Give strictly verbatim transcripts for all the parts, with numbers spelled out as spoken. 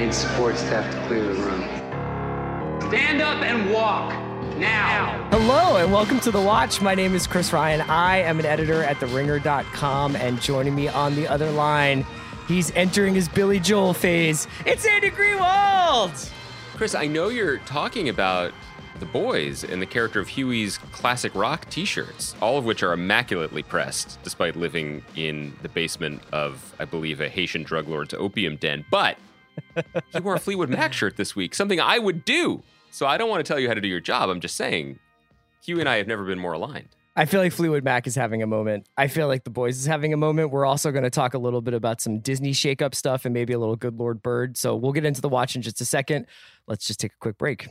need support staff to clear the room. Stand up and walk. Now. Hello and welcome to The Watch. My name is Chris Ryan. I am an editor at the ringer dot com, and joining me on the other line, he's entering his Billy Joel phase. It's Andy Greenwald! Chris, I know you're talking about The Boys and the character of Huey's classic rock t-shirts, all of which are immaculately pressed, despite living in the basement of, I believe, a Haitian drug lord's opium den. But he wore a Fleetwood Mac shirt this week, something I would do. So I don't want to tell you how to do your job. I'm just saying, Huey and I have never been more aligned. I feel like Fleetwood Mac is having a moment. I feel like The Boys is having a moment. We're also going to talk a little bit about some Disney shakeup stuff and maybe a little Good Lord Bird. So we'll get into The Watch in just a second. Let's just take a quick break.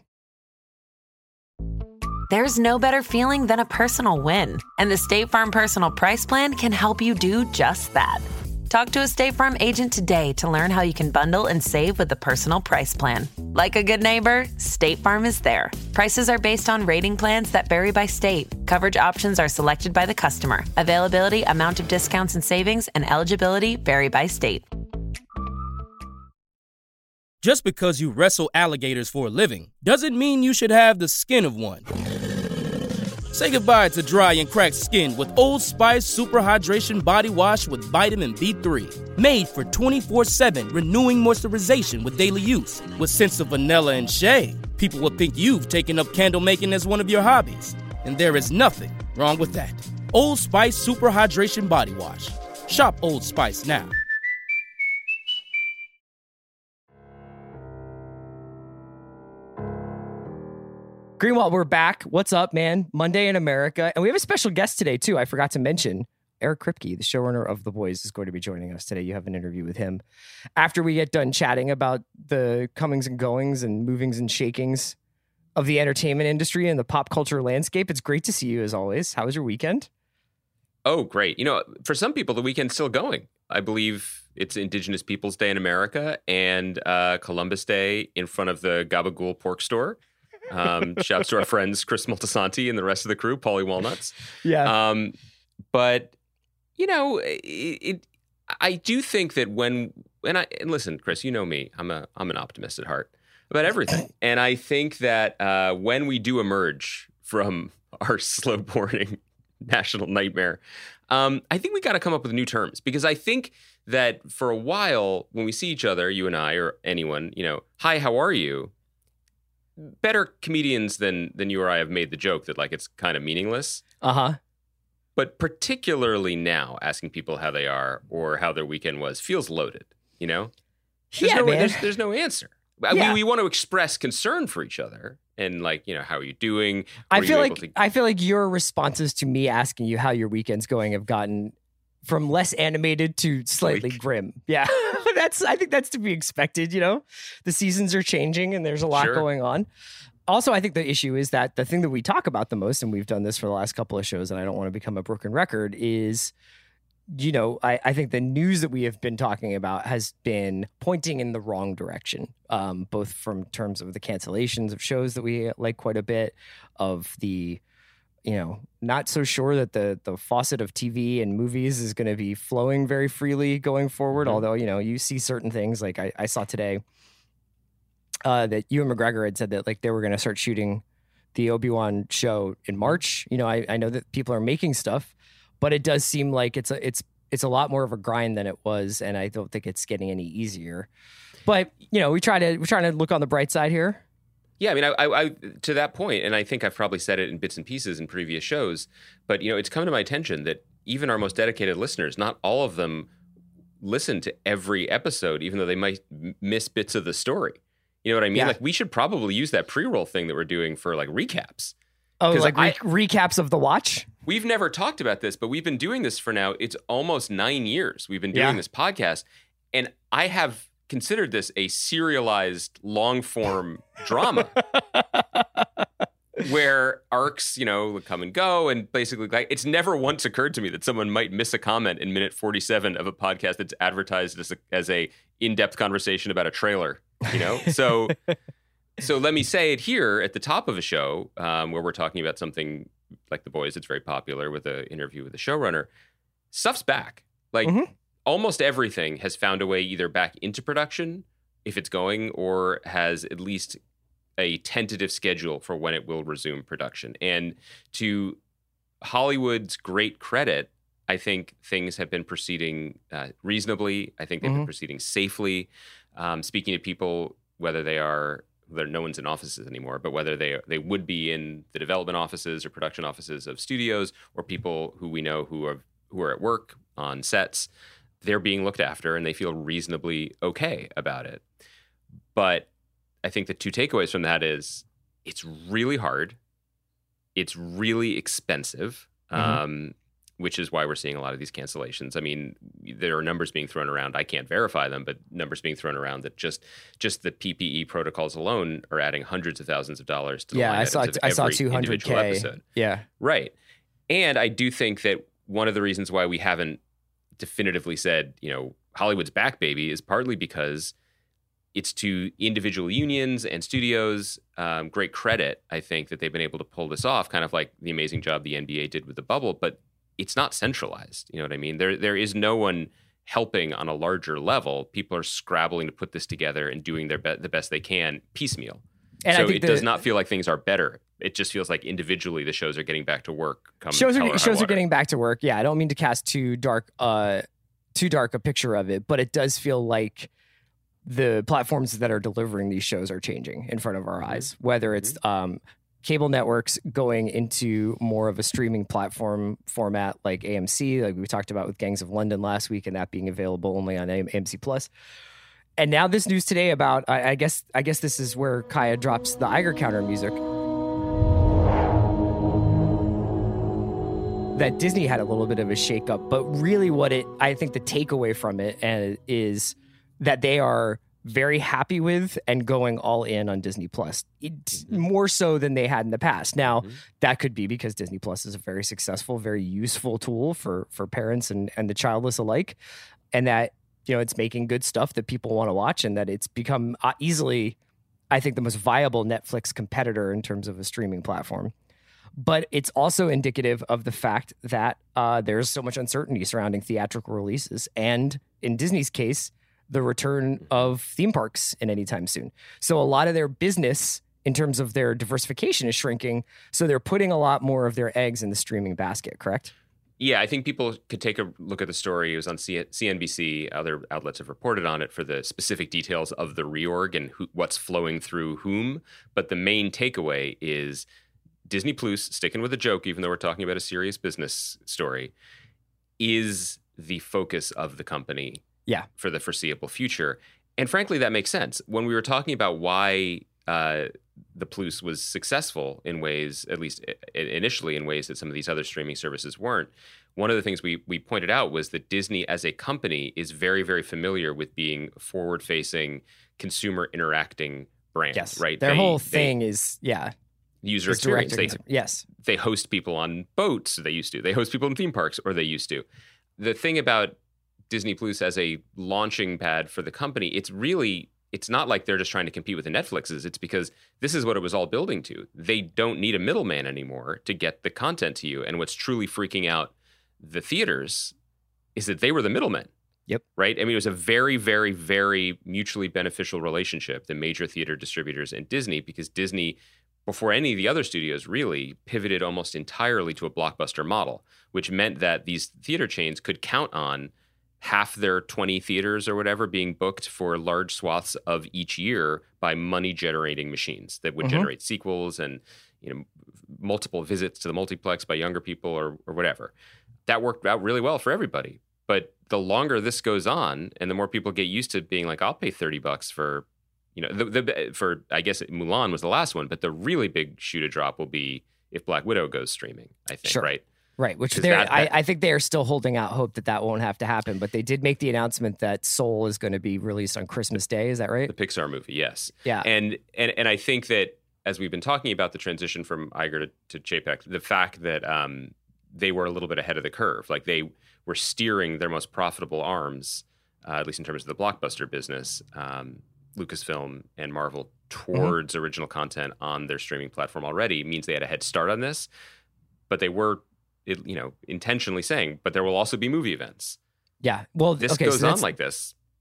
There's no better feeling than a personal win. And the State Farm Personal Price Plan can help you do just that. Talk to a State Farm agent today to learn how you can bundle and save with the Personal Price Plan. Like a good neighbor, State Farm is there. Prices are based on rating plans that vary by state. Coverage options are selected by the customer. Availability, amount of discounts and savings, and eligibility vary by state. Just because you wrestle alligators for a living doesn't mean you should have the skin of one. Say goodbye to dry and cracked skin with Old Spice Super Hydration Body Wash with Vitamin B three. Made for twenty-four seven renewing moisturization with daily use. With scents of vanilla and shea, people will think you've taken up candle making as one of your hobbies. And there is nothing wrong with that. Old Spice Super Hydration Body Wash. Shop Old Spice now. Greenwald, we're back. What's up, man? Monday in America. And we have a special guest today, too. I forgot to mention Eric Kripke, the showrunner of The Boys, is going to be joining us today. You have an interview with him. After we get done chatting about the comings and goings and movings and shakings of the entertainment industry and the pop culture landscape, it's great to see you as always. How was your weekend? Oh, great. You know, for some people, the weekend's still going. I believe it's Indigenous Peoples Day in America and uh, Columbus Day in front of the Gabagool pork store. Um, shouts to our friends Chris Moltisanti and the rest of the crew, Paulie Walnuts. Yeah. Um, but you know, it, it. I do think that when and I and listen, Chris, you know me. I'm a I'm an optimist at heart about everything, and I think that uh, when we do emerge from our slow burning national nightmare, um, I think we got to come up with new terms, because I think that for a while when we see each other, you and I or anyone, you know, hi, how are you? Better comedians than than you or I have made the joke that like it's kind of meaningless. Uh-huh. But particularly now, asking people how they are or how their weekend was feels loaded, you know? There's Yeah, no, man. There's, there's no answer. Yeah. We, we want to express concern for each other and like, you know, how are you doing? I Were feel you like able to- I feel like your responses to me asking you how your weekend's going have gotten from less animated to slightly Bleak. grim. Yeah. that's I think that's to be expected, you know. The seasons are changing and there's a lot Sure. going on. Also, I think the issue is that the thing that we talk about the most, and we've done this for the last couple of shows, and I don't want to become a broken record, is, you know, I, I think the news that we have been talking about has been pointing in the wrong direction, um, both from terms of the cancellations of shows that we like quite a bit, of the, you know, not so sure that the the faucet of T V and movies is going to be flowing very freely going forward. Mm-hmm. Although, you know, you see certain things like I, I saw today uh, that Ewan McGregor had said that like they were going to start shooting the Obi-Wan show in March. You know, I, I know that people are making stuff, but it does seem like it's a it's it's a lot more of a grind than it was, and I don't think it's getting any easier. But you know, we try to we're trying to look on the bright side here. Yeah, I mean, I, I, I to that point, and I think I've probably said it in bits and pieces in previous shows, but, you know, it's come to my attention that even our most dedicated listeners, not all of them listen to every episode, even though they might m- miss bits of the story. You know what I mean? Yeah. Like, we should probably use that pre-roll thing that we're doing for, like, recaps. Oh, 'Cause like I- re- recaps of The Watch? We've never talked about this, but we've been doing this for now. It's almost nine years we've been doing Yeah. this podcast, and I have considered this a serialized long-form drama where arcs, you know, come and go, and basically, like, it's never once occurred to me that someone might miss a comment in minute forty-seven of a podcast that's advertised as a, as a in-depth conversation about a trailer, you know? So, so let me say it here at the top of a show um, where we're talking about something like The Boys. It's very popular with an interview with the showrunner. Stuff's back. Like, Mhm. almost everything has found a way either back into production if it's going or has at least a tentative schedule for when it will resume production. And to Hollywood's great credit, I think things have been proceeding uh, reasonably. I think they've Mhm. been proceeding safely. Um, speaking to people, whether they are, there no one's in offices anymore, but whether they they would be in the development offices or production offices of studios, or people who we know who are who are at work on sets, they're being looked after and they feel reasonably okay about it. But I think the two takeaways from that is it's really hard. It's really expensive, Mhm. um, which is why we're seeing a lot of these cancellations. I mean, there are numbers being thrown around. I can't verify them, but numbers being thrown around that just just the P P E protocols alone are adding hundreds of thousands of dollars to the Yeah, line I saw items of I saw every two hundred individual K. episode. Yeah. Right. And I do think that one of the reasons why we haven't definitively said, you know, Hollywood's back, baby, is partly because it's to individual unions and studios um, great credit, I think, that they've been able to pull this off, kind of like the amazing job the N B A did with the bubble. But it's not centralized. You know what I mean? There, there is no one helping on a larger level. People are scrabbling to put this together and doing their be- the best they can piecemeal. And I so think it the- does not feel like things are better. It just feels like individually the shows are getting back to work. Come shows hell or are high shows are water. getting back to work. Yeah, I don't mean to cast too dark uh too dark a picture of it, but it does feel like the platforms that are delivering these shows are changing in front of our eyes, whether it's um cable networks going into more of a streaming platform format like A M C, like we talked about with Gangs of London last week, and that being available only on A M C Plus. And now this news today about, I, I guess, I guess this is where Kaya drops the Iger counter music, that Disney had a little bit of a shakeup. But really, what it, I think, the takeaway from it and is that they are very happy with and going all in on Disney Plus, it's more so than they had in the past. Now, that could be because Disney Plus is a very successful, very useful tool for for parents and and the childless alike, and that, you know, it's making good stuff that people want to watch, and that it's become uh, easily, I think, the most viable Netflix competitor in terms of a streaming platform. But it's also indicative of the fact that uh, there's so much uncertainty surrounding theatrical releases, and in Disney's case, the return of theme parks in any time soon. So a lot of their business in terms of their diversification is shrinking. So they're putting a lot more of their eggs in the streaming basket, correct? Yeah, I think people could take a look at the story. It was on C- CNBC. Other outlets have reported on it for the specific details of the reorg and who, what's flowing through whom. But the main takeaway is Disney Plus, sticking with a joke, even though we're talking about a serious business story, is the focus of the company. Yeah. For the foreseeable future. And frankly, that makes sense. When we were talking about why uh, the Plus was successful in ways, at least initially in ways that some of these other streaming services weren't, one of the things we we pointed out was that Disney as a company is very, very familiar with being forward-facing, consumer interacting brand, Yes. right? Their They- whole they- thing is, yeah. user it's direct experience. to They, consumer. Yes. they host people on boats, they used to. They host people in theme parks, or they used to. The thing about Disney Plus as a launching pad for the company, it's really, it's not like they're just trying to compete with the Netflixes. It's because this is what it was all building to. They don't need a middleman anymore to get the content to you. And what's truly freaking out the theaters is that they were the middlemen. Yep. Right? I mean, it was a very, very, very mutually beneficial relationship, the major theater distributors and Disney, because Disney, before any of the other studios really, pivoted almost entirely to a blockbuster model, which meant that these theater chains could count on half their twenty theaters or whatever being booked for large swaths of each year by money generating machines that would Mhm. generate sequels and, you know, multiple visits to the multiplex by younger people or, or whatever. That worked out really well for everybody. But the longer this goes on and the more people get used to being like, I'll pay thirty bucks for, you know, the, the for, I guess Mulan was the last one, but the really big shoe to drop will be if Black Widow goes streaming, I think, Sure. right? Right, which 'Cause they're, that- I, that- I think they are still holding out hope that that won't have to happen. But they did make the announcement that Soul is going to be released on Christmas Day. Is that right? The Pixar movie, yes. Yeah. And and and I think that as we've been talking about the transition from Iger to, to JPEG, the fact that um, they were a little bit ahead of the curve, like they were steering their most profitable arms, uh, at least in terms of the blockbuster business, um, Lucasfilm and Marvel, towards mm-hmm. original content on their streaming platform already, means they had a head start on this. But they were, you know, intentionally saying, but there will also be movie events. Yeah. Well, this okay, goes so on that's, like this.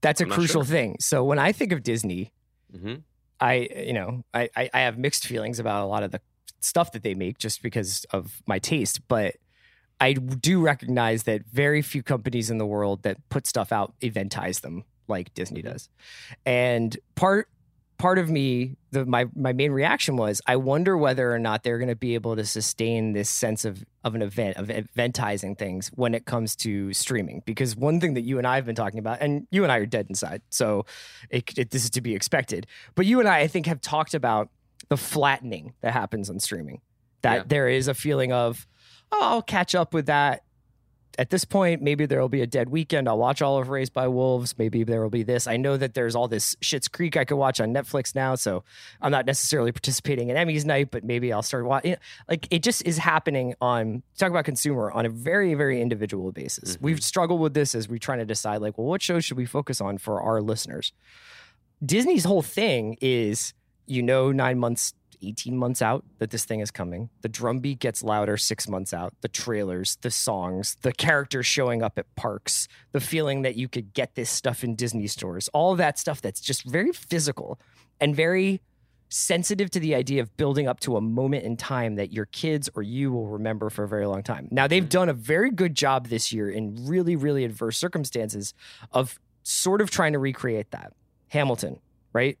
That's a I'm not crucial sure. thing. So when I think of Disney, Mm-hmm. I, you know, I, I, I have mixed feelings about a lot of the stuff that they make just because of my taste. But I do recognize that very few companies in the world that put stuff out eventize them like Disney does. And part part of me, the my my main reaction was, I wonder whether or not they're going to be able to sustain this sense of of an event, of eventizing things when it comes to streaming. Because one thing that you and I have been talking about, and you and I are dead inside, so it, it, this is to be expected. But you and I, I think, have talked about the flattening that happens on streaming. That Yeah. there is a feeling of, oh, I'll catch up with that. At this point, maybe there will be a dead weekend. I'll watch all of Raised by Wolves. Maybe there will be this. I know that there's all this Schitt's Creek I could watch on Netflix now, so I'm not necessarily participating in Emmys night, but maybe I'll start watching. Like, it just is happening on, talk about consumer, on a very, very individual basis. Mm-hmm. We've struggled with this as we're trying to decide, like, well, what shows should we focus on for our listeners? Disney's whole thing is, you know, nine months, eighteen months out that this thing is coming. The drumbeat gets louder six months out. The trailers, the songs, the characters showing up at parks, the feeling that you could get this stuff in Disney stores, all of that stuff that's just very physical and very sensitive to the idea of building up to a moment in time that your kids or you will remember for a very long time. Now, they've done a very good job this year in really, really adverse circumstances of sort of trying to recreate that. Hamilton, right?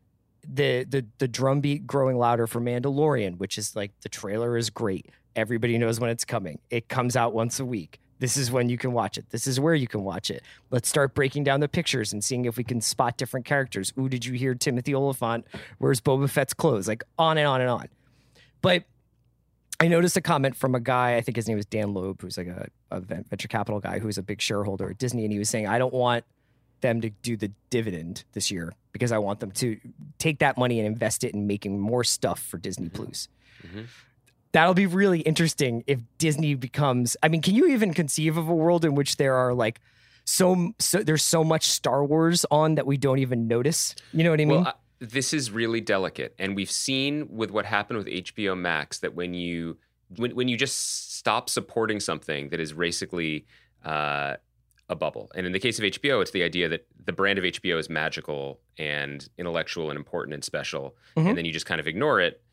The the the drumbeat growing louder for Mandalorian, which is like, the trailer is great. Everybody knows when it's coming. It comes out once a week. This is when you can watch it. This is where you can watch it. Let's start breaking down the pictures and seeing if we can spot different characters. Ooh, did you hear Timothy Oliphant? Where's Boba Fett's clothes? Like, on and on and on. But I noticed a comment from a guy, I think his name was Dan Loeb, who's like a, a venture capital guy who's a big shareholder at Disney, and he was saying, I don't want them to do the dividend this year because I want them to take that money and invest it in making more stuff for Disney Plus. Mm-hmm. That'll be really interesting if Disney becomes, I mean, can you even conceive of a world in which there are like so, so there's so much Star Wars on that we don't even notice? You know what I mean? Well, I, this is really delicate, and we've seen with what happened with H B O Max that when you when when you just stop supporting something that is basically uh, a bubble. And in the case of H B O, it's the idea that the brand of H B O is magical and intellectual and important and special. Mm-hmm. And then you just kind of ignore it.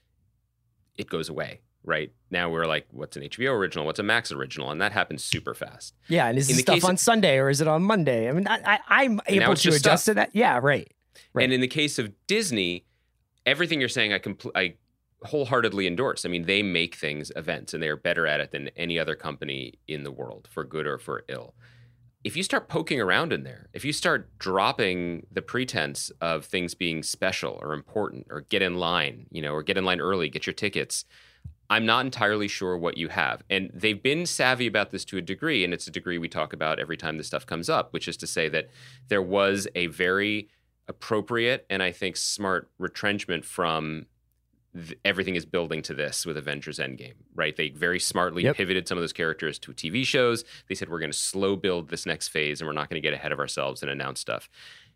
It goes away, right? Now we're like, what's an H B O original? What's a Max original? And that happens super fast. Yeah. And is In this the stuff case on of- Sunday or is it on Monday? I mean, I, I, I'm And now able it's to just adjust stuff. to that. Yeah. Right. Right. And in the case of Disney, everything you're saying, I compl- I wholeheartedly endorse. I mean, they make things events, and they are better at it than any other company in the world, for good or for ill. If you start poking around in there, if you start dropping the pretense of things being special or important or get in line, you know, or get in line early, get your tickets, I'm not entirely sure what you have. And they've been savvy about this to a degree, and it's a degree we talk about every time this stuff comes up, which is to say that there was a very appropriate and I think smart retrenchment from th- everything is building to this with Avengers Endgame, right? They very smartly Yep. pivoted some of those characters to T V shows. They said, we're going to slow build this next phase and we're not going to get ahead of ourselves and announce stuff.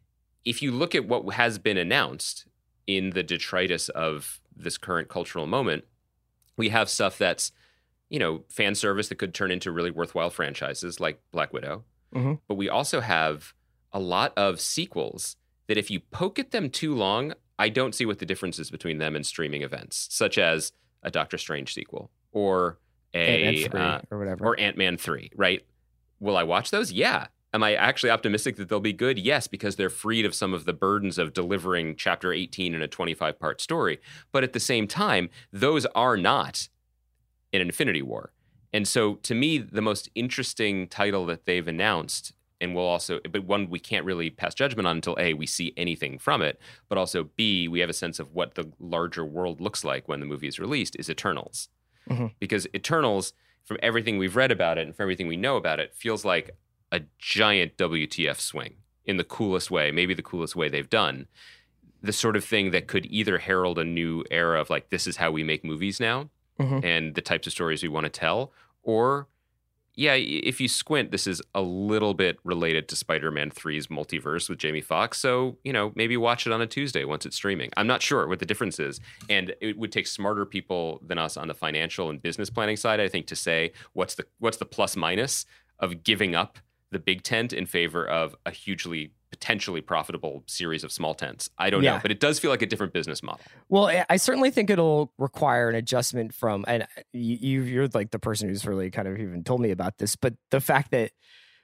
If you look at what has been announced in the detritus of this current cultural moment, we have stuff that's, you know, fan service that could turn into really worthwhile franchises like Black Widow. Mhm. But we also have a lot of sequels that if you poke at them too long, I don't see what the difference is between them and streaming events, such as a Doctor Strange sequel or a Ant-Man three uh, or whatever. or Ant-Man three, right? Will I watch those? Yeah. Am I actually optimistic that they'll be good? Yes, because they're freed of some of the burdens of delivering chapter eighteen in a twenty-five part story. But at the same time, those are not an Infinity War. And so to me, the most interesting title that they've announced, and we'll also, but one we can't really pass judgment on until A, we see anything from it, but also B, we have a sense of what the larger world looks like when the movie is released, is Eternals. Mm-hmm. Because Eternals, from everything we've read about it and from everything we know about it, feels like a giant W T F swing in the coolest way, maybe the coolest way they've done. The sort of thing that could either herald a new era of like, this is how we make movies now, Mhm. and the types of stories we want to tell, or yeah, if you squint, this is a little bit related to Spider-Man three's multiverse with Jamie Foxx. So, you know, maybe watch it on a Tuesday once it's streaming. I'm not sure what the difference is. And it would take smarter people than us on the financial and business planning side, I think, to say what's the what's the plus minus of giving up the big tent in favor of a hugely potentially profitable series of small tents. I don't Yeah. know, but it does feel like a different business model. Well, I- I certainly think it'll require an adjustment from, and you, you- you're like the person who's really kind of even told me about this, but the fact that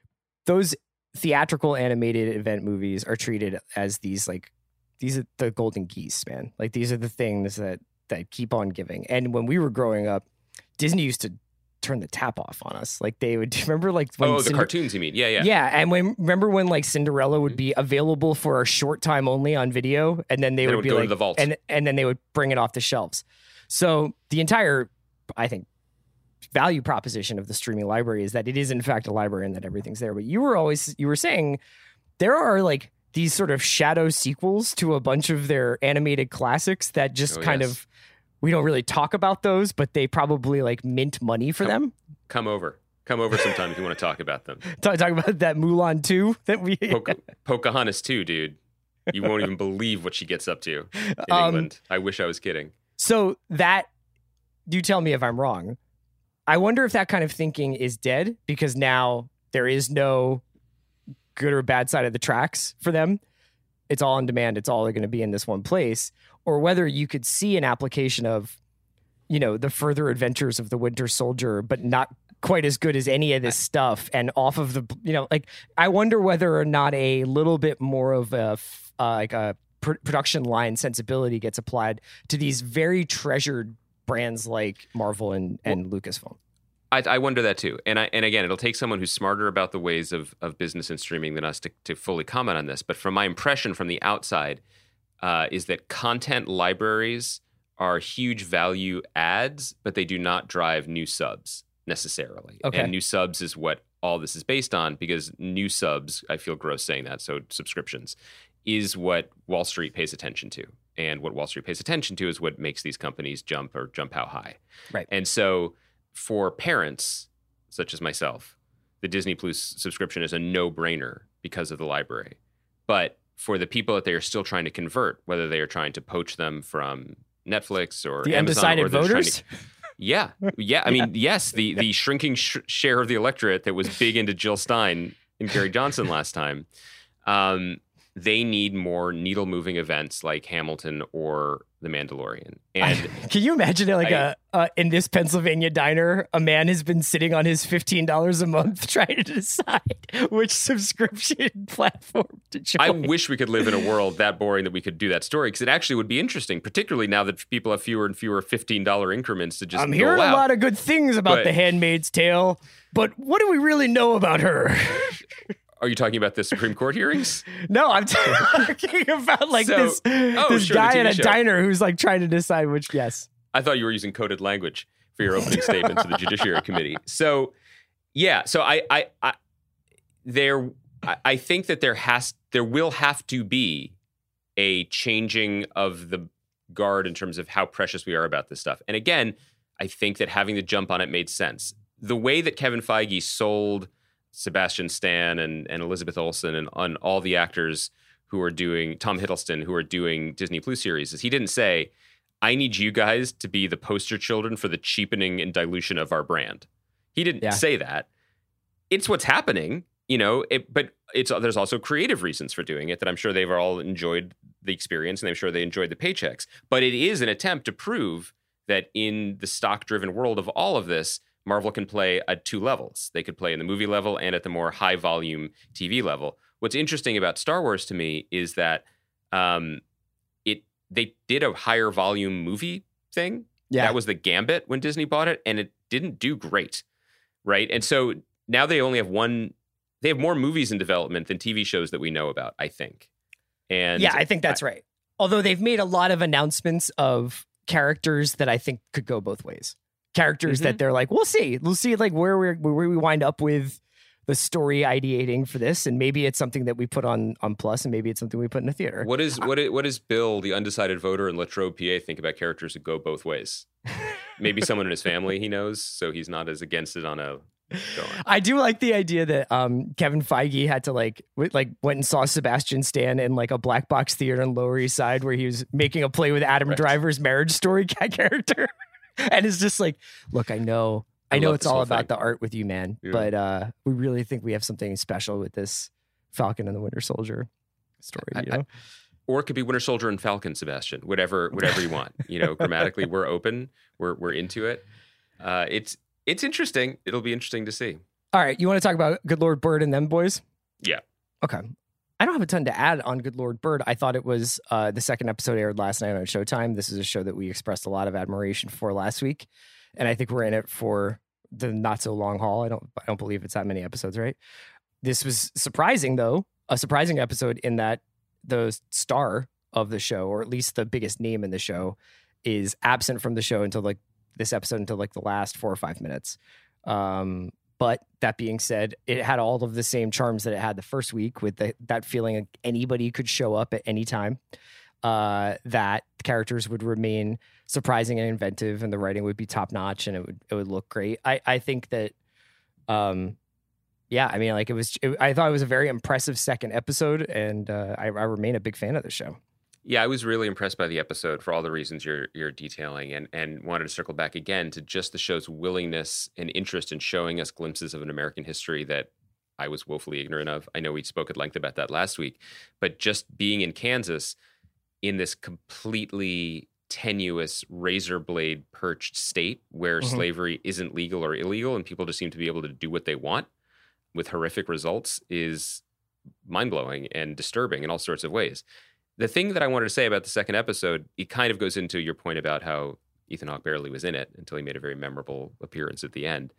those theatrical animated event movies are treated as these, like, these are the golden geese, man. Like, these are the things that, that keep on giving. And when we were growing up, Disney used to turn the tap off on us. Like, they would, remember like when Oh, the Cinder- cartoons you mean? Yeah, yeah. Yeah, and when remember when like Cinderella would be available for a short time only on video, and then they Then it would would be go to like, the vault. and and then they would bring it off the shelves. So the entire, I think, value proposition of the streaming library is that it is in fact a library and that everything's there. But you were always you were saying there are like these sort of shadow sequels to a bunch of their animated classics that just Oh, kind yes. of, we don't really talk about those, but they probably like mint money for them. Come over. Come over sometime if you want to talk about them. Talk, talk about that Mulan two that we. Poca- Pocahontas too, dude. You won't even believe what she gets up to in Um, England. I wish I was kidding. So that, you tell me if I'm wrong. I wonder if that kind of thinking is dead because now there is no good or bad side of the tracks for them. It's all on demand. It's all going to be in this one place. Or whether you could see an application of, you know, the further adventures of the Winter Soldier, but not quite as good as any of this stuff. And off of the, you know, like, I wonder whether or not a little bit more of a, f- uh, like a pr- production line sensibility gets applied to these very treasured brands like Marvel and, and Lucasfilm. I, I wonder that too. And I, and again, it'll take someone who's smarter about the ways of, of business and streaming than us to, to fully comment on this. But from my impression from the outside, uh, is that content libraries are huge value adds, but they do not drive new subs necessarily. Okay. And new subs is what all this is based on, because new subs, I feel gross saying that, so subscriptions, is what Wall Street pays attention to. And what Wall Street pays attention to is what makes these companies jump or jump how high. Right. And so for parents, such as myself, the Disney Plus subscription is a no-brainer because of the library. But for the people that they are still trying to convert, whether they are trying to poach them from Netflix or The Amazon, undecided or they're trying voters? to- yeah, yeah. I mean, yes, the the shrinking sh- share of the electorate that was big into Jill Stein and Gary Johnson last time. Um, they need more needle-moving events like Hamilton or The Mandalorian. And Can you imagine it like I- a uh, in this Pennsylvania diner, a man has been sitting on his fifteen dollars a month trying to decide which subscription platform to join. I wish we could live in a world that boring that we could do that story, because it actually would be interesting, particularly now that people have fewer and fewer fifteen dollars increments to just I'm dole hearing out. a lot of good things about But- The Handmaid's Tale, but what do we really know about her? Are you talking about the Supreme Court hearings? No, I'm talking about like So- this, oh, this sure, the guy T V at a show. diner who's like trying to decide which. Yes. I thought you were using coded language for your opening statement to the Judiciary Committee. So, yeah. So I, I, I there, I, I think that there has, there will have to be a changing of the guard in terms of how precious we are about this stuff. And again, I think that having the jump on it made sense. The way that Kevin Feige sold Sebastian Stan and, and Elizabeth Olsen and on all the actors who are doing, Tom Hiddleston, who are doing Disney Plus series, is he didn't say, I need you guys to be the poster children for the cheapening and dilution of our brand. He didn't Yeah. say that. It's what's happening, you know, it, but it's there's also creative reasons for doing it that I'm sure they've all enjoyed the experience and I'm sure they enjoyed the paychecks. But it is an attempt to prove that in the stock-driven world of all of this, Marvel can play at two levels. They could play in the movie level and at the more high-volume T V level. What's interesting about Star Wars to me is that um, it they did a higher volume movie thing. Yeah. That was the Gambit when Disney bought it, and it didn't do great, right? And so now they only have one. They have more movies in development than T V shows that we know about, I think. And Yeah, I think that's right. Although they've made a lot of announcements of characters that I think could go both ways. Characters Mhm. that they're like, we'll see. We'll see like where we where we wind up with the story ideating for this, and maybe it's something that we put on on Plus, and maybe it's something we put in a theater. What is what is, what does Bill, the undecided voter in Latrobe, P A, think about characters that go both ways? Maybe someone in his family he knows, so he's not as against it on a. Go on. I do like the idea that um, Kevin Feige had to like w- like went and saw Sebastian Stan in like a black box theater in Lower East Side where he was making a play with Adam Right. Driver's Marriage Story cat character, and it's just like, look, I know, I, I know love it's this all whole about thing. the art with you, man, Yeah. but uh, we really think we have something special with this Falcon and the Winter Soldier. story. I, You know? I, or it could be Winter Soldier and Falcon, Sebastian. Whatever, whatever you want. You know, grammatically, we're open. We're we're into it. Uh, it's it's interesting. It'll be interesting to see. All right, you want to talk about Good Lord Bird and them boys? Yeah. Okay. I don't have a ton to add on Good Lord Bird. I thought it was uh, the second episode aired last night on Showtime. This is a show that we expressed a lot of admiration for last week, and I think we're in it for the not so long haul. I don't I don't believe it's that many episodes, right? This was surprising though, a surprising episode in that the star of the show, or at least the biggest name in the show, is absent from the show until like this episode until like the last four or five minutes. Um, But that being said, it had all of the same charms that it had the first week, with the, that feeling like anybody could show up at any time, uh, that the characters would remain surprising and inventive, and the writing would be top notch, and it would it would look great. I, I think that, um, yeah, I mean, like it was. It, I thought it was a very impressive second episode, and uh, I, I remain a big fan of the show. Yeah, I was really impressed by the episode for all the reasons you're you're detailing, and and wanted to circle back again to just the show's willingness and interest in showing us glimpses of an American history that I was woefully ignorant of. I know we spoke at length about that last week, but just being in Kansas in this completely tenuous razor blade perched state where mm-hmm. slavery isn't legal or illegal and people just seem to be able to do what they want with horrific results is mind-blowing and disturbing in all sorts of ways. The thing that I wanted to say about the second episode, it kind of goes into your point about how Ethan Hawke barely was in it until he made a very memorable appearance at the end.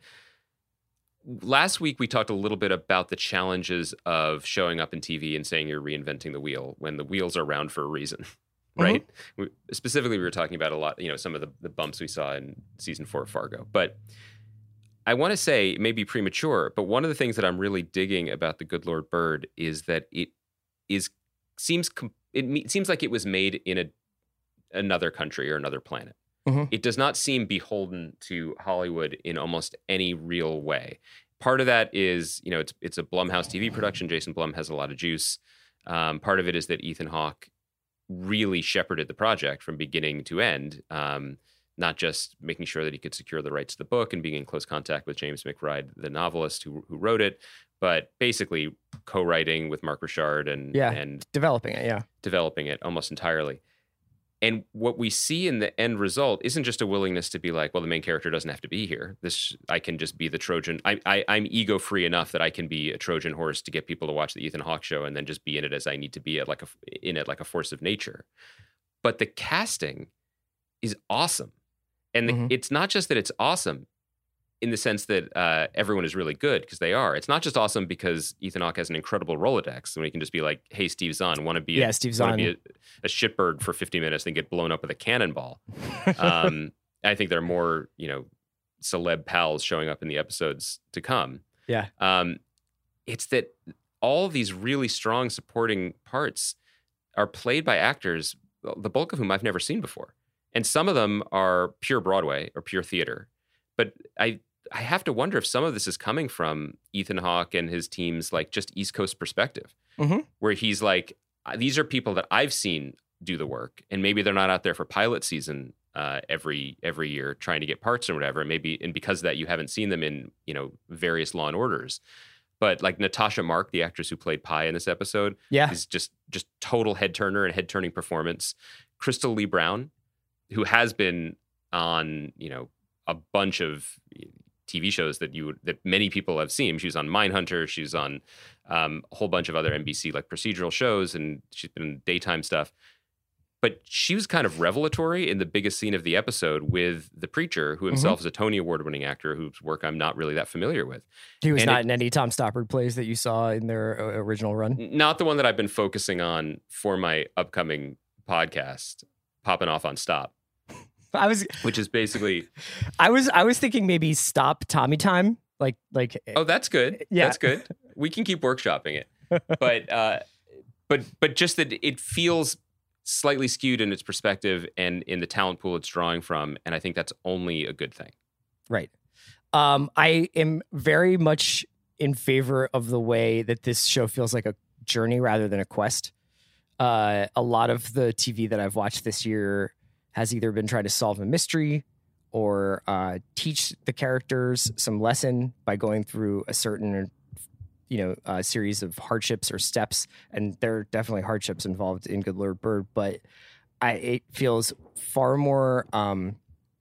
Last week, we talked a little bit about the challenges of showing up in T V and saying you're reinventing the wheel when the wheels are around for a reason, right? Mm-hmm. We, specifically, we were talking about a lot, you know, some of the, the bumps we saw in season four of Fargo. But I want to say, it may be premature, but one of the things that I'm really digging about The Good Lord Bird is that it is seems it me, seems like it was made in a another country or another planet. Mm-hmm. It does not seem beholden to Hollywood in almost any real way. Part of that is, you know, it's it's a Blumhouse T V production. Jason Blum has a lot of juice. Um, part of it is that Ethan Hawke really shepherded the project from beginning to end, um, not just making sure that he could secure the rights to the book and being in close contact with James McBride, the novelist who who wrote it, but basically co-writing with Mark Richard and yeah, and developing it, yeah, developing it almost entirely. And what we see in the end result isn't just a willingness to be like, well, the main character doesn't have to be here. This, I can just be the Trojan. I, I, I'm ego-free enough that I can be a Trojan horse to get people to watch the Ethan Hawke show and then just be in it as I need to be at like a, in it like a force of nature. But the casting is awesome. And the, mm-hmm. it's not just that it's awesome in the sense that uh, everyone is really good, because they are. It's not just awesome because Ethan Hawke has an incredible Rolodex, and he can just be like, hey, Steve Zahn, want to be, yeah, a, Steve Zahn. be a, a shitbird for fifty minutes and get blown up with a cannonball. um, I think there are more, you know, celeb pals showing up in the episodes to come. Yeah. Um, it's that all of these really strong supporting parts are played by actors, the bulk of whom I've never seen before. And some of them are pure Broadway or pure theater. But I I have to wonder if some of this is coming from Ethan Hawke and his team's like just East Coast perspective, mm-hmm. where he's like, these are people that I've seen do the work, and maybe they're not out there for pilot season uh, every every year trying to get parts or whatever. And maybe and because of that, you haven't seen them in, you know, various Law and Orders. But like Natasha Mark, the actress who played Pi in this episode, yeah. is just just total head turner and head turning performance. Crystal Lee Brown, who has been on, you know, a bunch of T V shows that you that many people have seen. She was on Mindhunter. She's on um, a whole bunch of other N B C like procedural shows, and she's been in daytime stuff. But she was kind of revelatory in the biggest scene of the episode with the preacher, who himself mm-hmm. is a Tony Award-winning actor whose work I'm not really that familiar with. He was and not it, in any Tom Stoppard plays that you saw in their uh, original run? Not the one that I've been focusing on for my upcoming podcast, Popping Off on Stop. I was, which is basically, I was, I was thinking maybe Stop Tommy Time, like, like. Oh, that's good. Yeah, that's good. We can keep workshopping it, but, uh, but, but just that it feels slightly skewed in its perspective and in the talent pool it's drawing from, and I think that's only a good thing. Right. Um, I am very much in favor of the way that this show feels like a journey rather than a quest. Uh, a lot of the T V that I've watched this year has either been trying to solve a mystery or uh, teach the characters some lesson by going through a certain you know, a series of hardships or steps, and there are definitely hardships involved in Good Lord Bird, but I, it feels far more, um,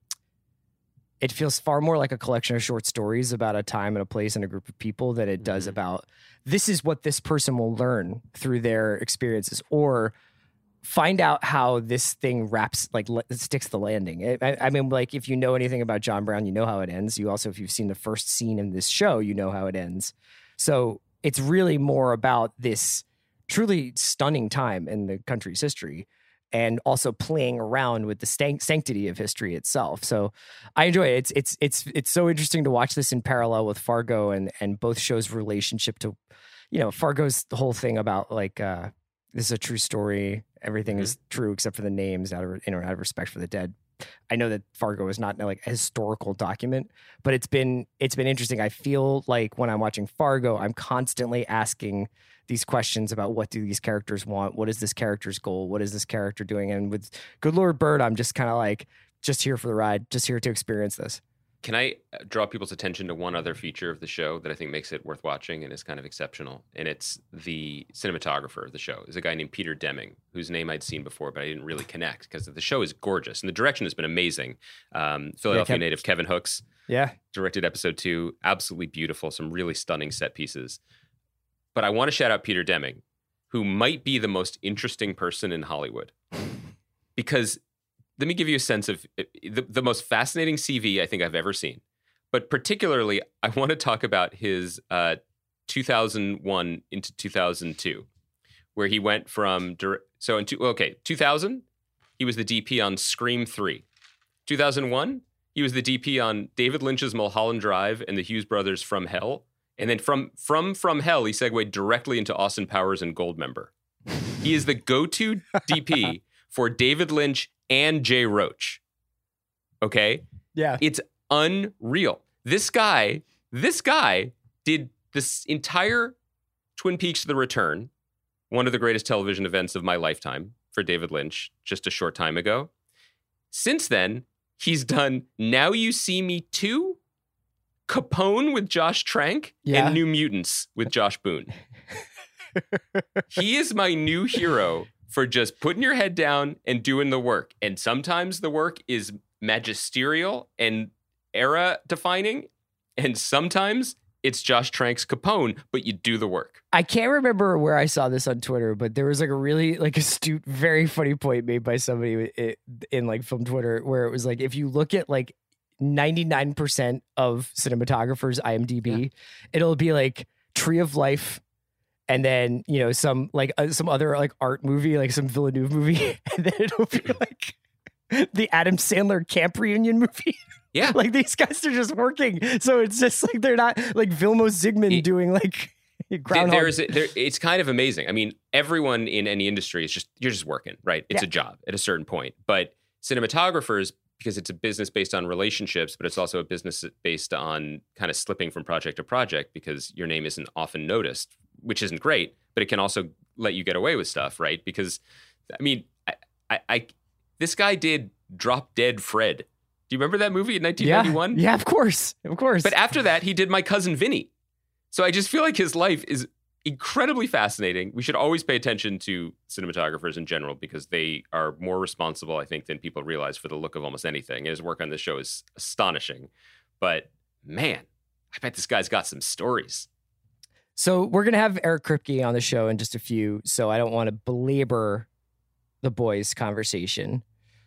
it feels far more like a collection of short stories about a time and a place and a group of people than it does mm-hmm. about this is what this person will learn through their experiences, or find out how this thing wraps, like le- sticks the landing. I, I mean, like if you know anything about John Brown, you know how it ends. You also, if you've seen the first scene in this show, you know how it ends. So it's really more about this truly stunning time in the country's history, and also playing around with the stank- sanctity of history itself. So I enjoy it. It's it's it's it's so interesting to watch this in parallel with Fargo, and and both shows' relationship to, you know, Fargo's the whole thing about like uh, this is a true story. Everything mm-hmm. is true except for the names, out of you know out of respect for the dead. I know that Fargo is not like a historical document, but it's been it's been interesting. I feel like when I'm watching Fargo, I'm constantly asking these questions about what do these characters want? What is this character's goal? What is this character doing? And with Good Lord Bird, I'm just kind of like, just here for the ride, just here to experience this. Can I draw people's attention to one other feature of the show that I think makes it worth watching and is kind of exceptional? And it's the cinematographer of the show is a guy named Peter Deming, whose name I'd seen before, but I didn't really connect because the show is gorgeous and the direction has been amazing. Um, Philadelphia yeah, Kev- native Kevin Hooks yeah, directed episode two. Absolutely beautiful. Some really stunning set pieces. But I want to shout out Peter Deming, who might be the most interesting person in Hollywood. Because let me give you a sense of the, the most fascinating C V I think I've ever seen. But particularly, I want to talk about his uh, two thousand one into two thousand two, where he went from, so in, two, okay, two thousand, he was the D P on Scream three. two thousand one, he was the D P on David Lynch's Mulholland Drive and the Hughes Brothers' From Hell. And then from from From Hell, he segued directly into Austin Powers and Goldmember. He is the go-to D P for David Lynch and Jay Roach. Okay? Yeah. It's unreal. This guy, this guy did this entire Twin Peaks: The Return, one of the greatest television events of my lifetime for David Lynch, just a short time ago. Since then, he's done Now You See Me two, Capone with Josh Trank, yeah. and New Mutants with Josh Boone. He is my new hero for just putting your head down and doing the work. And sometimes the work is magisterial and era defining. And sometimes it's Josh Trank's Capone, but you do the work. I can't remember where I saw this on Twitter, but there was like a really like astute, very funny point made by somebody in, in like film Twitter, where it was like, if you look at like ninety-nine percent of cinematographers IMDb, yeah. it'll be like Tree of Life, and then, you know, some like uh, some other like art movie, like some Villeneuve movie, and then it'll be like the Adam Sandler camp reunion movie. Yeah. Like these guys are just working. So it's just like they're not like Vilmos Zsigmond it, doing like groundhog. There's there, it's kind of amazing. I mean, everyone in any industry is just, you're just working, right? It's yeah. a job at a certain point. But cinematographers, because it's a business based on relationships, but it's also a business based on kind of slipping from project to project because your name isn't often noticed, which isn't great, but it can also let you get away with stuff, right? Because, I mean, I, I, I this guy did Drop Dead Fred. Do you remember that movie in nineteen ninety-one? Yeah, yeah, of course, of course. But after that, he did My Cousin Vinny. So I just feel like his life is incredibly fascinating. We should always pay attention to cinematographers in general because they are more responsible, I think, than people realize for the look of almost anything. And his work on this show is astonishing. But man, I bet this guy's got some stories. So we're going to have Eric Kripke on the show in just a few, so I don't want to belabor the boys' conversation.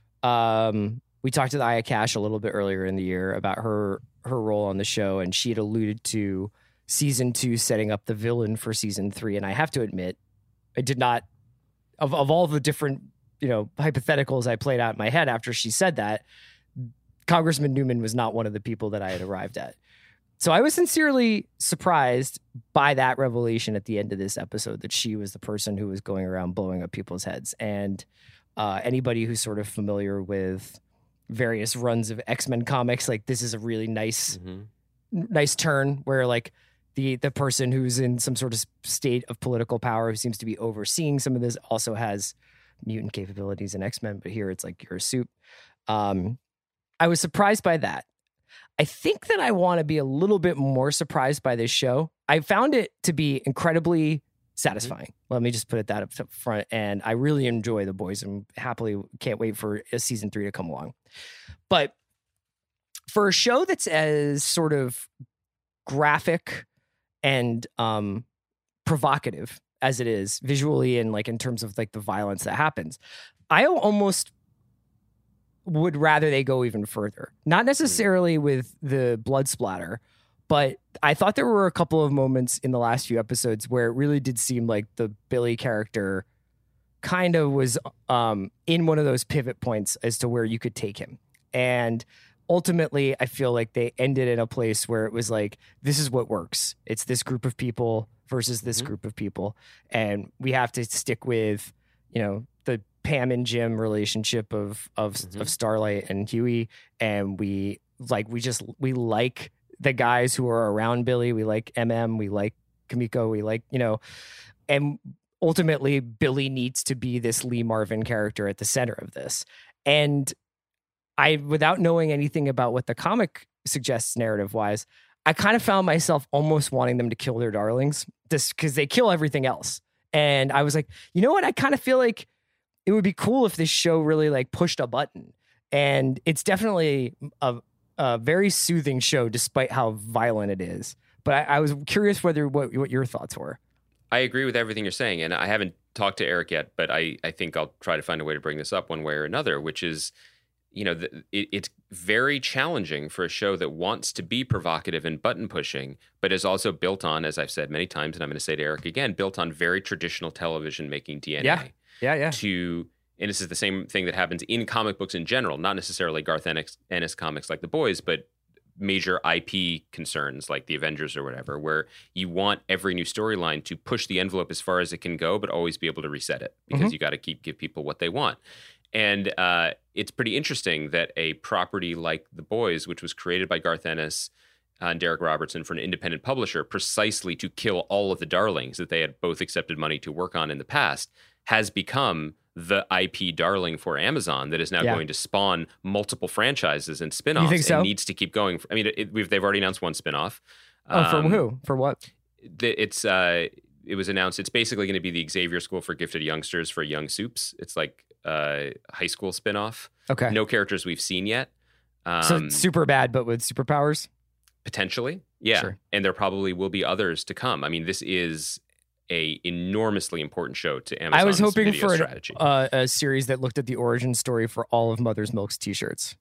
Um, we talked to Aya Cash a little bit earlier in the year about her her role on the show, and she had alluded to season two setting up the villain for season three. And I have to admit, I did not, of, of all the different, you know, hypotheticals I played out in my head after she said that, Congressman Newman was not one of the people that I had arrived at. So I was sincerely surprised by that revelation at the end of this episode, that she was the person who was going around blowing up people's heads. And uh, anybody who's sort of familiar with various runs of X-Men comics, like this is a really nice, mm-hmm. nice turn where like the the person who's in some sort of state of political power who seems to be overseeing some of this also has mutant capabilities in X-Men, but here it's like you're a soup. Um, I was surprised by that. I think that I want to be a little bit more surprised by this show. I found it to be incredibly satisfying. Mm-hmm. Let me just put it that up front. And I really enjoy The Boys and happily can't wait for a season three to come along. But for a show that's as sort of graphic and um, provocative as it is visually and like in terms of like the violence that happens, I almost would rather they go even further. Not necessarily with the blood splatter, but I thought there were a couple of moments in the last few episodes where it really did seem like the Billy character kind of was um, in one of those pivot points as to where you could take him. And ultimately, I feel like they ended in a place where it was like, this is what works. It's this group of people versus this mm-hmm. group of people. And we have to stick with, you know, the Pam and Jim relationship of of, mm-hmm. of Starlight and Huey. And we like, we just, we like the guys who are around Billy. We like M M. We like Kimiko. We like, you know, and ultimately Billy needs to be this Lee Marvin character at the center of this. And I, without knowing anything about what the comic suggests narrative wise, I kind of found myself almost wanting them to kill their darlings just because they kill everything else. And I was like, you know what? I kind of feel like it would be cool if this show really like pushed a button. And it's definitely a, a very soothing show, despite how violent it is. But I, I was curious whether what, what your thoughts were. I agree with everything you're saying. And I haven't talked to Eric yet, but I, I think I'll try to find a way to bring this up one way or another, which is, you know, the, it, it's very challenging for a show that wants to be provocative and button pushing, but is also built on, as I've said many times, and I'm going to say to Eric again, built on very traditional television making D N A. Yeah, yeah, yeah. To, and this is the same thing that happens in comic books in general, not necessarily Garth Ennis, Ennis comics like The Boys, but major I P concerns like the Avengers or whatever, where you want every new storyline to push the envelope as far as it can go, but always be able to reset it because mm-hmm. you got to keep give people what they want. And uh, it's pretty interesting that a property like The Boys, which was created by Garth Ennis and Derek Robertson for an independent publisher, precisely to kill all of the darlings that they had both accepted money to work on in the past, has become the I P darling for Amazon that is now yeah. going to spawn multiple franchises and spinoffs. You think so? And needs to keep going. I mean, it, we've, they've already announced one spinoff. Oh, from um, who? For what? It's uh, it was announced. It's basically going to be the Xavier School for Gifted Youngsters for Young Soups. It's like uh high school spinoff. Okay. No characters we've seen yet. Um, so super bad, but with superpowers? Potentially. Yeah. Sure. And there probably will be others to come. I mean, this is a enormously important show to Amazon's I was hoping video for strategy. An, uh, a series that looked at the origin story for all of Mother's Milk's t-shirts.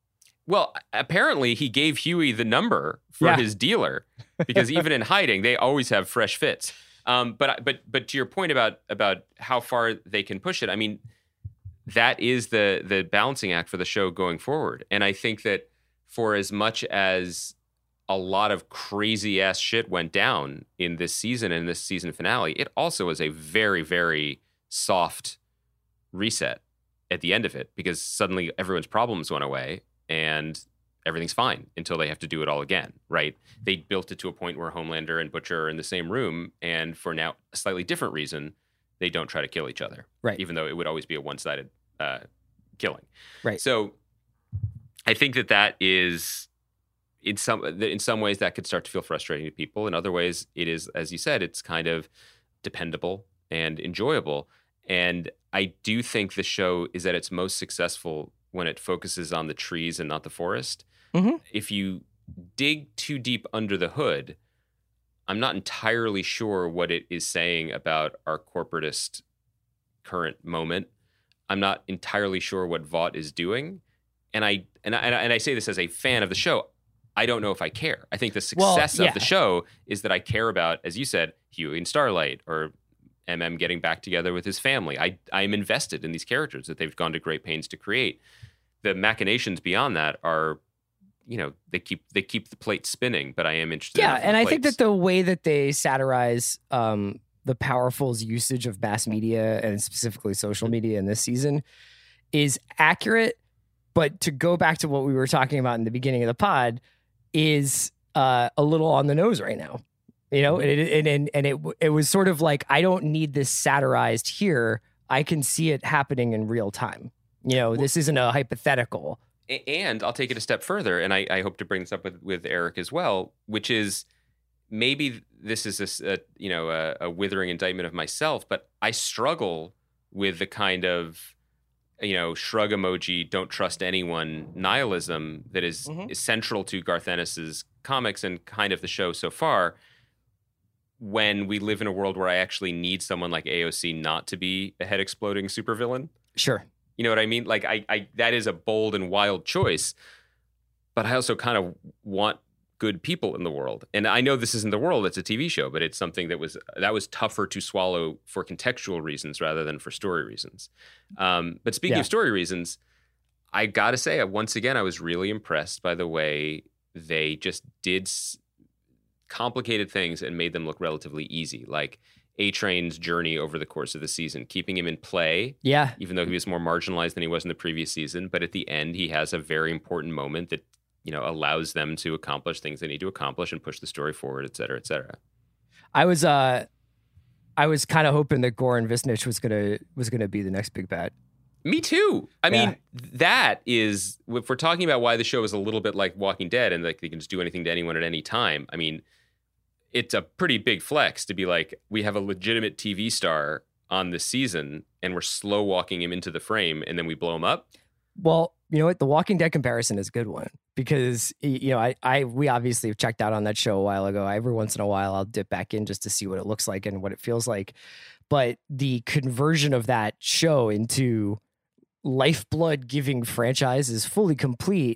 Well, apparently he gave Huey the number for yeah. his dealer because even in hiding, they always have fresh fits. Um, but but but to your point about about how far they can push it, I mean, that is the the balancing act for the show going forward. And I think that for as much as a lot of crazy ass shit went down in this season and this season finale, it also was a very, very soft reset at the end of it because suddenly everyone's problems went away and everything's fine until they have to do it all again, right? They built it to a point where Homelander and Butcher are in the same room, and for now a slightly different reason, they don't try to kill each other, right? Even though it would always be a one-sided uh, killing, right? So I think that that is in some in some ways that could start to feel frustrating to people. In other ways, it is, as you said, it's kind of dependable and enjoyable. And I do think the show is at its most successful when it focuses on the trees and not the forest. Mm-hmm. If you dig too deep under the hood, I'm not entirely sure what it is saying about our corporatist current moment. I'm not entirely sure what Vought is doing. And I and I, and I say this as a fan of the show. I don't know if I care. I think the success well, yeah. of the show is that I care about, as you said, Huey and Starlight or M M getting back together with his family. I I'm invested in these characters that they've gone to great pains to create. The machinations beyond that are, you know, they keep they keep the plate spinning, but I am interested. Yeah, in and I plates. think that the way that they satirize um, the powerful's usage of mass media and specifically social media in this season is accurate. But to go back to what we were talking about in the beginning of the pod, is uh, a little on the nose right now. You know, and it, and and it it was sort of like, I don't need this satirized here. I can see it happening in real time. You know, this isn't a hypothetical. And I'll take it a step further, and I, I hope to bring this up with, with Eric as well, which is maybe this is a, a you know a, a withering indictment of myself, but I struggle with the kind of you know shrug emoji, don't trust anyone nihilism that is, mm-hmm. is central to Garth Ennis's comics and kind of the show so far. When we live in a world where I actually need someone like A O C not to be a head exploding supervillain. Sure. You know what I mean? Like I, I, that is a bold and wild choice, but I also kind of want good people in the world. And I know this isn't the world, it's a T V show, but it's something that was, that was tougher to swallow for contextual reasons rather than for story reasons. Um, but speaking yeah. of story reasons, I gotta say, once again, I was really impressed by the way they just did s- complicated things and made them look relatively easy. Like A-Train's journey over the course of the season, keeping him in play, yeah, even though he was more marginalized than he was in the previous season. But at the end, he has a very important moment that, you know, allows them to accomplish things they need to accomplish and push the story forward, et cetera, et cetera. I was, uh, I was kind of hoping that Goran Visnich was gonna was gonna be the next big bad. Me too. I yeah. mean, that is, if we're talking about why the show is a little bit like Walking Dead and like they can just do anything to anyone at any time. I mean, it's a pretty big flex to be like, we have a legitimate T V star on this season and we're slow walking him into the frame and then we blow him up. Well, you know what? The Walking Dead comparison is a good one because, you know, I, I, we obviously have checked out on that show a while ago. Every once in a while, I'll dip back in just to see what it looks like and what it feels like. But the conversion of that show into lifeblood giving franchise is fully complete.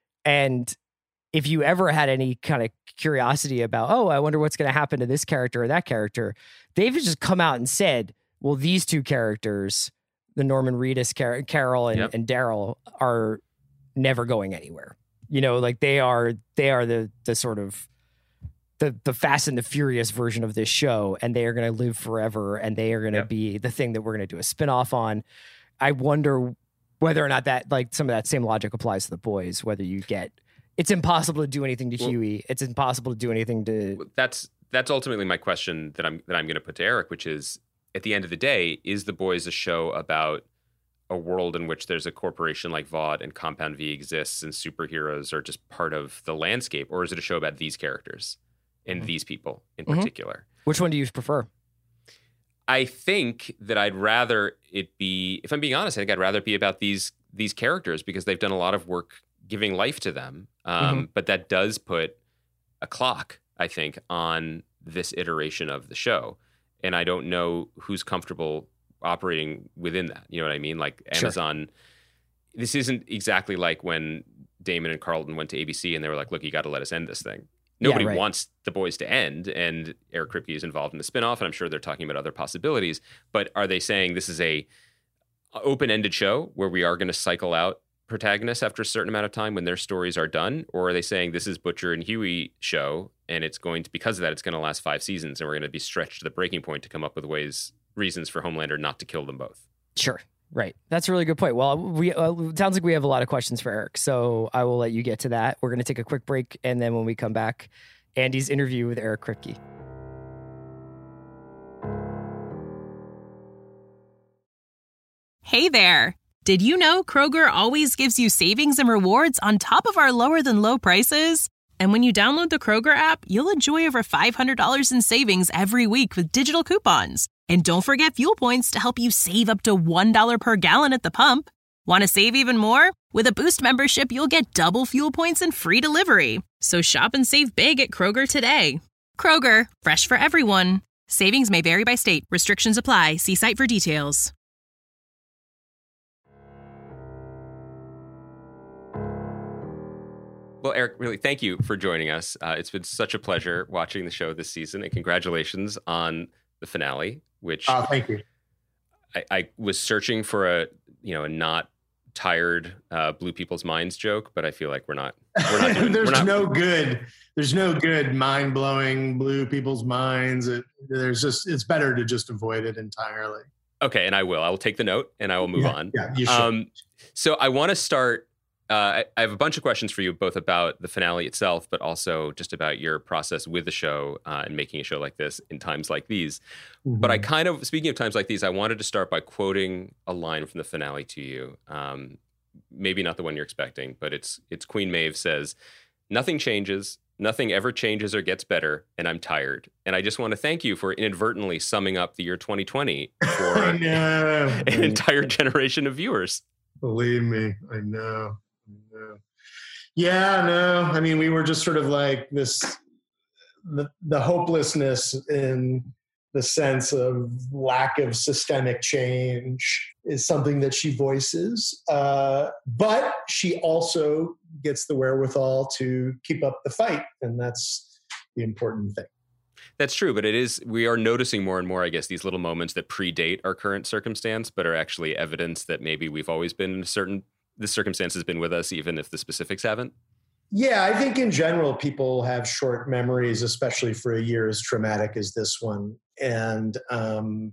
And if you ever had any kind of curiosity about, oh, I wonder what's going to happen to this character or that character, they've just come out and said, well, these two characters, the Norman Reedus, Car- Carol and, yep. and Daryl, are never going anywhere. You know, like they are, they are the the sort of the the Fast and the Furious version of this show, and they are going to live forever, and they are going to yep. be the thing that we're going to do a spinoff on. I wonder whether or not that, like, some of that same logic applies to the boys. Whether you get, it's impossible to do anything to well, Huey. It's impossible to do anything to. That's that's ultimately my question that I'm that I'm going to put to Eric, which is, at the end of the day, is The Boys a show about a world in which there's a corporation like Vought and Compound V exists and superheroes are just part of the landscape, or is it a show about these characters and mm-hmm. these people in mm-hmm. particular? Which one do you prefer? I think that I'd rather it be, if I'm being honest, I think I'd rather it be about these these characters because they've done a lot of work giving life to them. Um, mm-hmm. But that does put a clock, I think, on this iteration of the show. And I don't know who's comfortable operating within that. You know what I mean? Like Amazon, sure. This isn't exactly like when Damon and Carlton went to A B C and they were like, look, you got to let us end this thing. Nobody yeah, right. wants The Boys to end, and Eric Kripke is involved in the spinoff, and I'm sure they're talking about other possibilities. But are they saying this is a open-ended show where we are going to cycle out protagonists after a certain amount of time when their stories are done? Or are they saying this is Butcher and Huey show, and it's going to, because of that, it's going to last five seasons, and we're going to be stretched to the breaking point to come up with ways, reasons for Homelander not to kill them both? Sure. Right. That's a really good point. Well, we uh, it sounds like we have a lot of questions for Eric, so I will let you get to that. We're going to take a quick break, and then when we come back, Andy's interview with Eric Kripke. Hey there. Did you know Kroger always gives you savings and rewards on top of our lower than low prices? And when you download the Kroger app, you'll enjoy over five hundred dollars in savings every week with digital coupons. And don't forget fuel points to help you save up to one dollar per gallon at the pump. Want to save even more? With a Boost membership, you'll get double fuel points and free delivery. So shop and save big at Kroger today. Kroger, fresh for everyone. Savings may vary by state. Restrictions apply. See site for details. Well, Eric, really, thank you for joining us. Uh, it's been such a pleasure watching the show this season, and congratulations on the finale. Which oh, thank you. I, I was searching for a you know a not tired uh, Blue People's Minds joke, but I feel like we're not. We're not doing, there's we're not, no good. There's no good mind blowing Blue People's Minds. It, there's just it's better to just avoid it entirely. Okay, and I will. I will take the note and I will move yeah, on. Yeah, you should. Um, so I want to start. Uh, I, I have a bunch of questions for you, both about the finale itself, but also just about your process with the show uh, and making a show like this in times like these. Mm-hmm. But I kind of, speaking of times like these, I wanted to start by quoting a line from the finale to you. Um, maybe not the one you're expecting, but it's it's Queen Maeve says, "Nothing changes. Nothing ever changes or gets better, and I'm tired. And I just want to thank you for inadvertently summing up the year twenty twenty for I know. an entire generation of viewers. Believe me, I know. I know. Yeah, no. I mean, we were just sort of like this, the, the hopelessness in the sense of lack of systemic change is something that she voices. Uh, but she also gets the wherewithal to keep up the fight. And that's the important thing. That's true, but it is, we are noticing more and more, I guess, these little moments that predate our current circumstance, but are actually evidence that maybe we've always been in a certain, the circumstance has been with us, even if the specifics haven't. Yeah, I think in general, people have short memories, especially for a year as traumatic as this one. And um,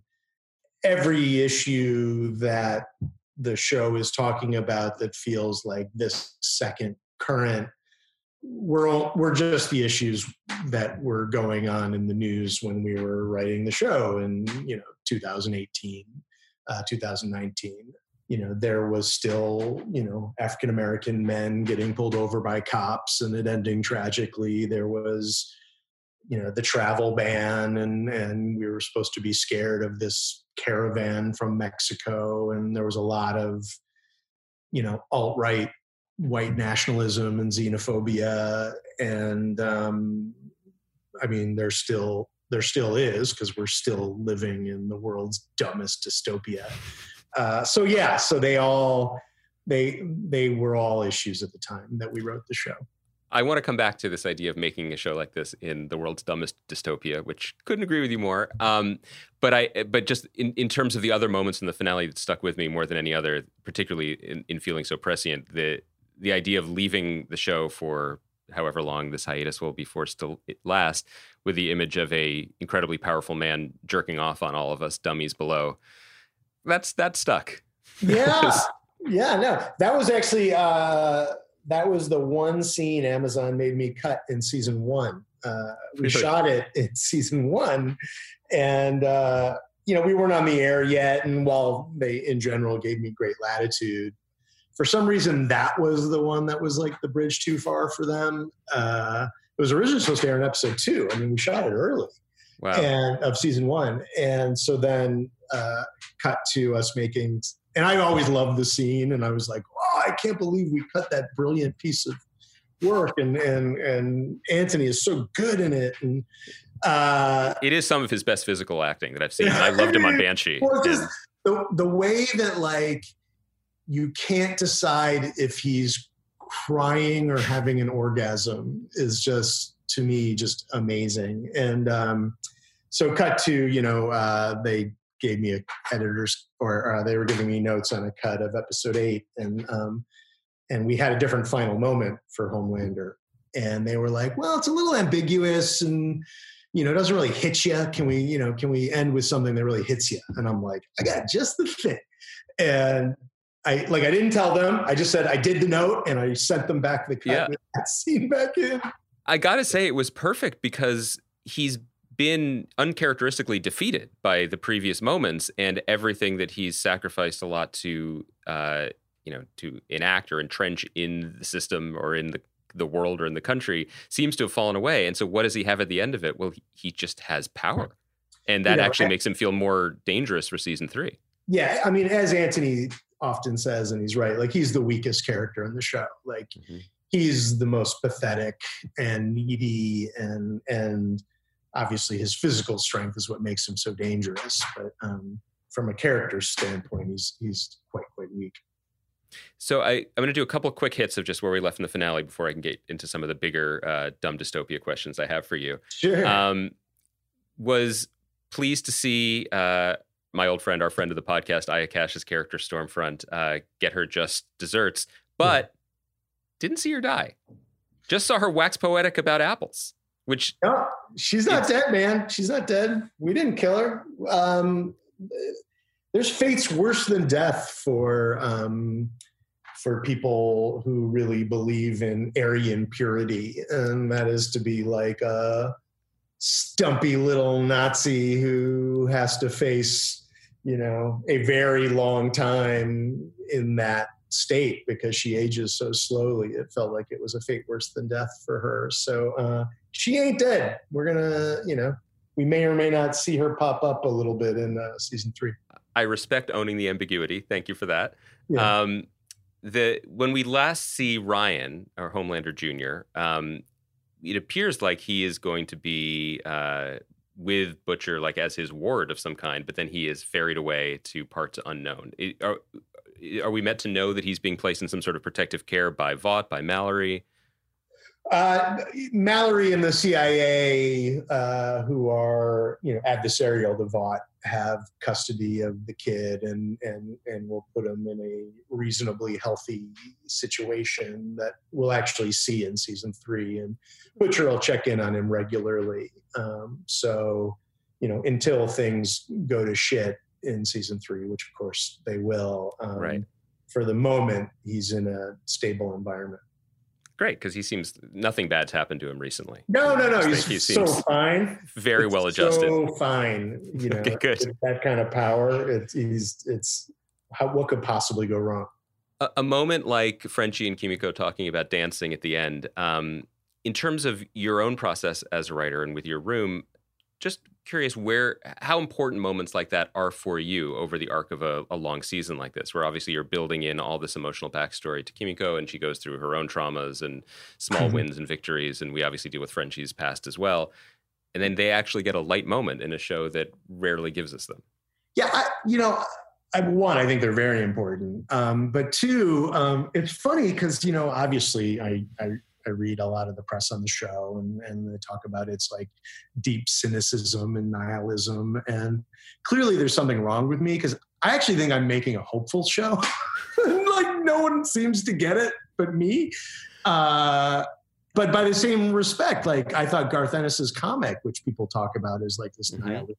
every issue that the show is talking about that feels like this second current, we're all, we're just the issues that were going on in the news when we were writing the show in, you know, two thousand eighteen, uh, two thousand nineteen. You know, there was still, you know, African-American men getting pulled over by cops and it ending tragically. There was, you know, the travel ban, and, and we were supposed to be scared of this caravan from Mexico. And there was a lot of, you know, alt-right white nationalism and xenophobia. And um, I mean, there still, there still is, because we're still living in the world's dumbest dystopia. Uh, so yeah, so they all, they, they were all issues at the time that we wrote the show. I want to come back to this idea of making a show like this in the world's dumbest dystopia, which couldn't agree with you more. Um, but I, but just in, in terms of the other moments in the finale that stuck with me more than any other, particularly in, in feeling so prescient, the, the idea of leaving the show for however long this hiatus will be forced to last, with the image of a incredibly powerful man jerking off on all of us dummies below. That's that stuck. Yeah, yeah, no, that was actually uh, that was the one scene Amazon made me cut in season one. Uh, we shot it in season one, and uh, you know, we weren't on the air yet. And while they, in general, gave me great latitude, for some reason, that was the one that was like the bridge too far for them. Uh, it was originally supposed to air in episode two. I mean, we shot it early. Wow. And of season one. And so then uh, cut to us making, and I always loved the scene, and I was like, oh, I can't believe we cut that brilliant piece of work. And, and, and Anthony is so good in it. And uh, it is some of his best physical acting that I've seen. I loved him on Banshee. Well, just the, the way that, like, you can't decide if he's crying or having an orgasm is just, to me, just amazing. And um, so cut to, you know, uh, they gave me a editors, or uh, they were giving me notes on a cut of episode eight. And, um, and we had a different final moment for Homelander. And they were like, well, it's a little ambiguous and, you know, it doesn't really hit you. Can we, you know, can we end with something that really hits you? And I'm like, I got just the thing. And I, like, I didn't tell them. I just said I did the note, and I sent them back the cut yeah. with that scene back in. I got to say it was perfect, because he's been uncharacteristically defeated by the previous moments, and everything that he's sacrificed a lot to, uh, you know, to enact or entrench in the system or in the, the world or in the country seems to have fallen away. And so what does he have at the end of it? Well, he, he just has power. And that you know, actually makes him feel more dangerous for season three. Yeah. I mean, as Anthony often says, and he's right, like, he's the weakest character in the show. Like, mm-hmm. he's the most pathetic and needy, and and obviously his physical strength is what makes him so dangerous. But um, from a character standpoint, he's he's quite quite weak. So I, I'm going to do a couple quick hits of just where we left in the finale before I can get into some of the bigger uh, dumb dystopia questions I have for you. Sure. Um, was pleased to see uh, my old friend, our friend of the podcast, Aya Cash's character Stormfront, uh, get her just desserts, but yeah. didn't see her die. Just saw her wax poetic about apples, which... No, she's not dead, man. She's not dead. We didn't kill her. Um, there's fates worse than death for um, for people who really believe in Aryan purity, and that is to be like a stumpy little Nazi who has to face, you know, a very long time in that state because she ages so slowly. It felt like it was a fate worse than death for her. So uh, she ain't dead. We're going to, you know, we may or may not see her pop up a little bit in uh, season three. I respect owning the ambiguity. Thank you for that. Yeah. Um, the when we last see Ryan, or Homelander Junior, um, it appears like he is going to be uh, with Butcher like as his ward of some kind, but then he is ferried away to parts unknown. It, are, are we meant to know that he's being placed in some sort of protective care by Vought, by Mallory? Uh, Mallory and the C I A, uh, who are, you know, adversarial to Vought, have custody of the kid and and and will put him in a reasonably healthy situation that we'll actually see in season three. And Butcher will check in on him regularly. Um, so, you know, until things go to shit in season three, which of course they will. Um, right. For the moment, he's in a stable environment. Great, because he seems nothing bad's happened to him recently. No, no, no. I He's think he so seems fine. Very It's well adjusted. So fine. You know, Okay, good. with that kind of power. It's he's it's how, what could possibly go wrong? A, a moment like Frenchie and Kimiko talking about dancing at the end. Um, in terms of your own process as a writer and with your room, just curious where how important moments like that are for you over the arc of a, a long season like this, where obviously you're building in all this emotional backstory to Kimiko, and she goes through her own traumas and small wins and victories, and we obviously deal with Frenchie's past as well. And then they actually get a light moment in a show that rarely gives us them. Yeah, I, you know, I, one, I think they're very important. Um, but two, um, it's funny because, you know, obviously I, I I read a lot of the press on the show, and, and they talk about its like deep cynicism and nihilism. And clearly there's something wrong with me because I actually think I'm making a hopeful show. Like no one seems to get it but me. Uh, but by the same respect, like I thought Garth Ennis's comic, which people talk about as like this mm-hmm. nihilistic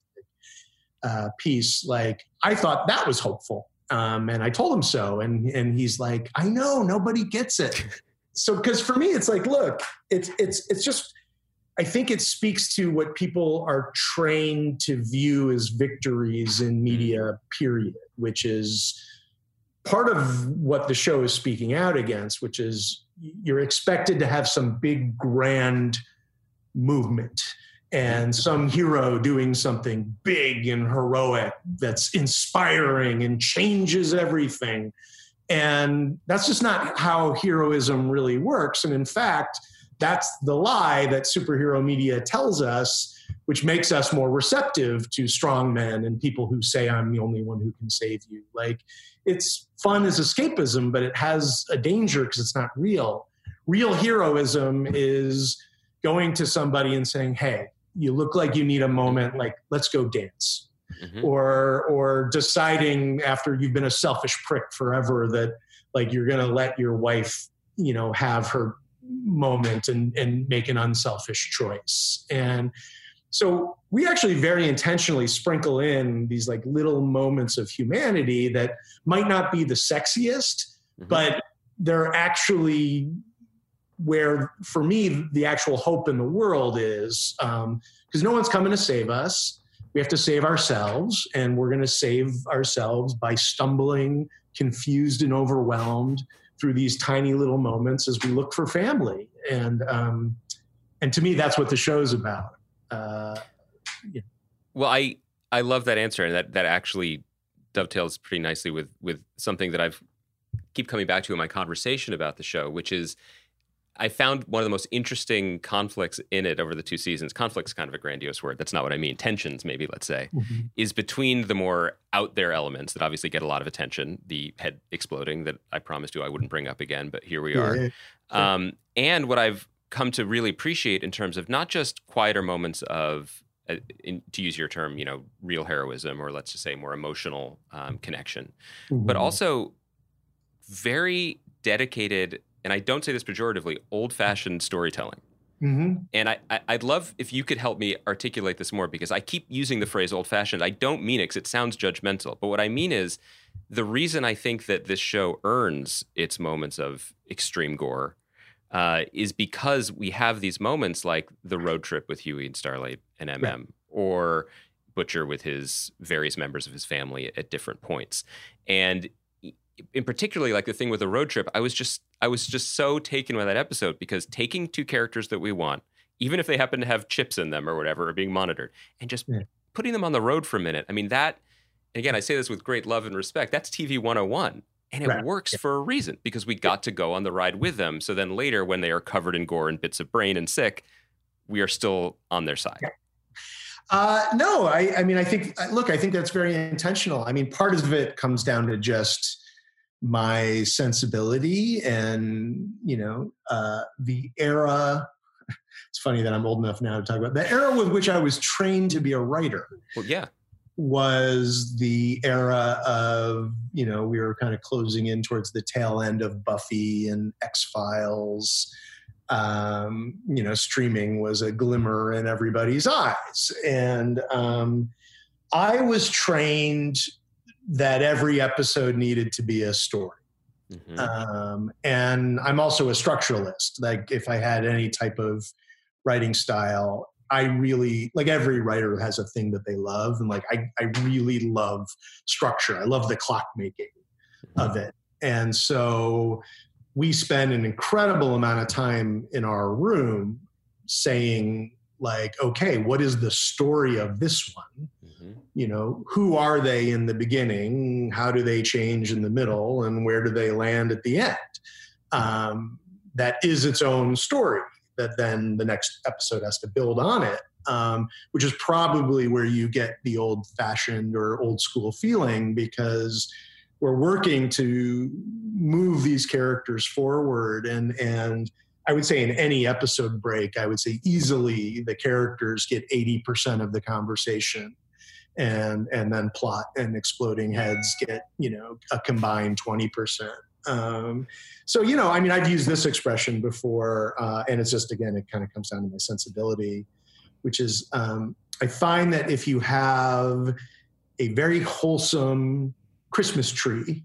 uh, piece, like I thought that was hopeful. Um, and I told him so. And, and he's like, I know, nobody gets it. So, because for me, it's like, look, it's it's it's just, I think it speaks to what people are trained to view as victories in media, period, which is part of what the show is speaking out against, which is you're expected to have some big, grand movement and some hero doing something big and heroic that's inspiring and changes everything. And that's just not how heroism really works. And in fact, that's the lie that superhero media tells us, which makes us more receptive to strong men and people who say, I'm the only one who can save you. Like, it's fun as escapism, but it has a danger because it's not real. Real heroism is going to somebody and saying, hey, you look like you need a moment, like, let's go dance. Mm-hmm. Or or deciding after you've been a selfish prick forever that like you're going to let your wife, you know, have her moment and, and make an unselfish choice. And so we actually very intentionally sprinkle in these like little moments of humanity that might not be the sexiest, mm-hmm. but they're actually where, for me, the actual hope in the world is, um, because no one's coming to save us. We have to save ourselves, and we're going to save ourselves by stumbling, confused and overwhelmed through these tiny little moments as we look for family. And um, and to me, that's what the show's about. Uh, yeah. Well, I I love that answer, and that that actually dovetails pretty nicely with with something that I've keep coming back to in my conversation about the show, which is I found one of the most interesting conflicts in it over the two seasons. Conflict's kind of a grandiose word. That's not what I mean. Tensions, maybe, let's say, mm-hmm. is between the more out there elements that obviously get a lot of attention. The head exploding that I promised you I wouldn't bring up again, but here we are. Yeah, yeah. Um, and what I've come to really appreciate in terms of not just quieter moments of, uh, in, to use your term, you know, real heroism, or let's just say more emotional um, connection, mm-hmm. but also very dedicated, and I don't say this pejoratively, old-fashioned storytelling. Mm-hmm. And I, I, I'd love if you could help me articulate this more, because I keep using the phrase old-fashioned. I don't mean it because it sounds judgmental. But what I mean is the reason I think that this show earns its moments of extreme gore uh, is because we have these moments like the road trip with Huey and Starlight and M M, right. or Butcher with his various members of his family at different points. And in particularly like the thing with the road trip, I was just I was just so taken by that episode because taking two characters that we want, even if they happen to have chips in them or whatever, or being monitored, and just yeah. putting them on the road for a minute. I mean, that, and again, I say this with great love and respect, that's T V one oh one. And it right. works yeah. for a reason, because we got to go on the ride with them. So then later, when they are covered in gore and bits of brain and sick, we are still on their side. Yeah. Uh, no, I, I mean, I think, look, I think that's very intentional. I mean, part of it comes down to just my sensibility and, you know, uh, the era. It's funny that I'm old enough now to talk about the era with which I was trained to be a writer. Well, yeah. was the era of, you know, we were kind of closing in towards the tail end of Buffy and X-Files. Um, you know, streaming was a glimmer in everybody's eyes. And um, I was trained that every episode needed to be a story. Mm-hmm. Um, and I'm also a structuralist. Like if I had any type of writing style, I really, like every writer has a thing that they love. And like, I, I really love structure. I love the clock making of it. And so we spend an incredible amount of time in our room saying like, okay, what is the story of this one? Mm-hmm. You know, who are they in the beginning? How do they change in the middle? And where do they land at the end? Um, that is its own story that then the next episode has to build on it, um, which is probably where you get the old-fashioned or old-school feeling, because we're working to move these characters forward. And, and I would say in any episode break, I would say easily the characters get eighty percent of the conversation, and, and then plot and exploding heads get, you know, a combined twenty percent. Um, so, you know, I mean, I've used this expression before, uh, and it's just, again, it kind of comes down to my sensibility, which is, um, I find that if you have a very wholesome Christmas tree,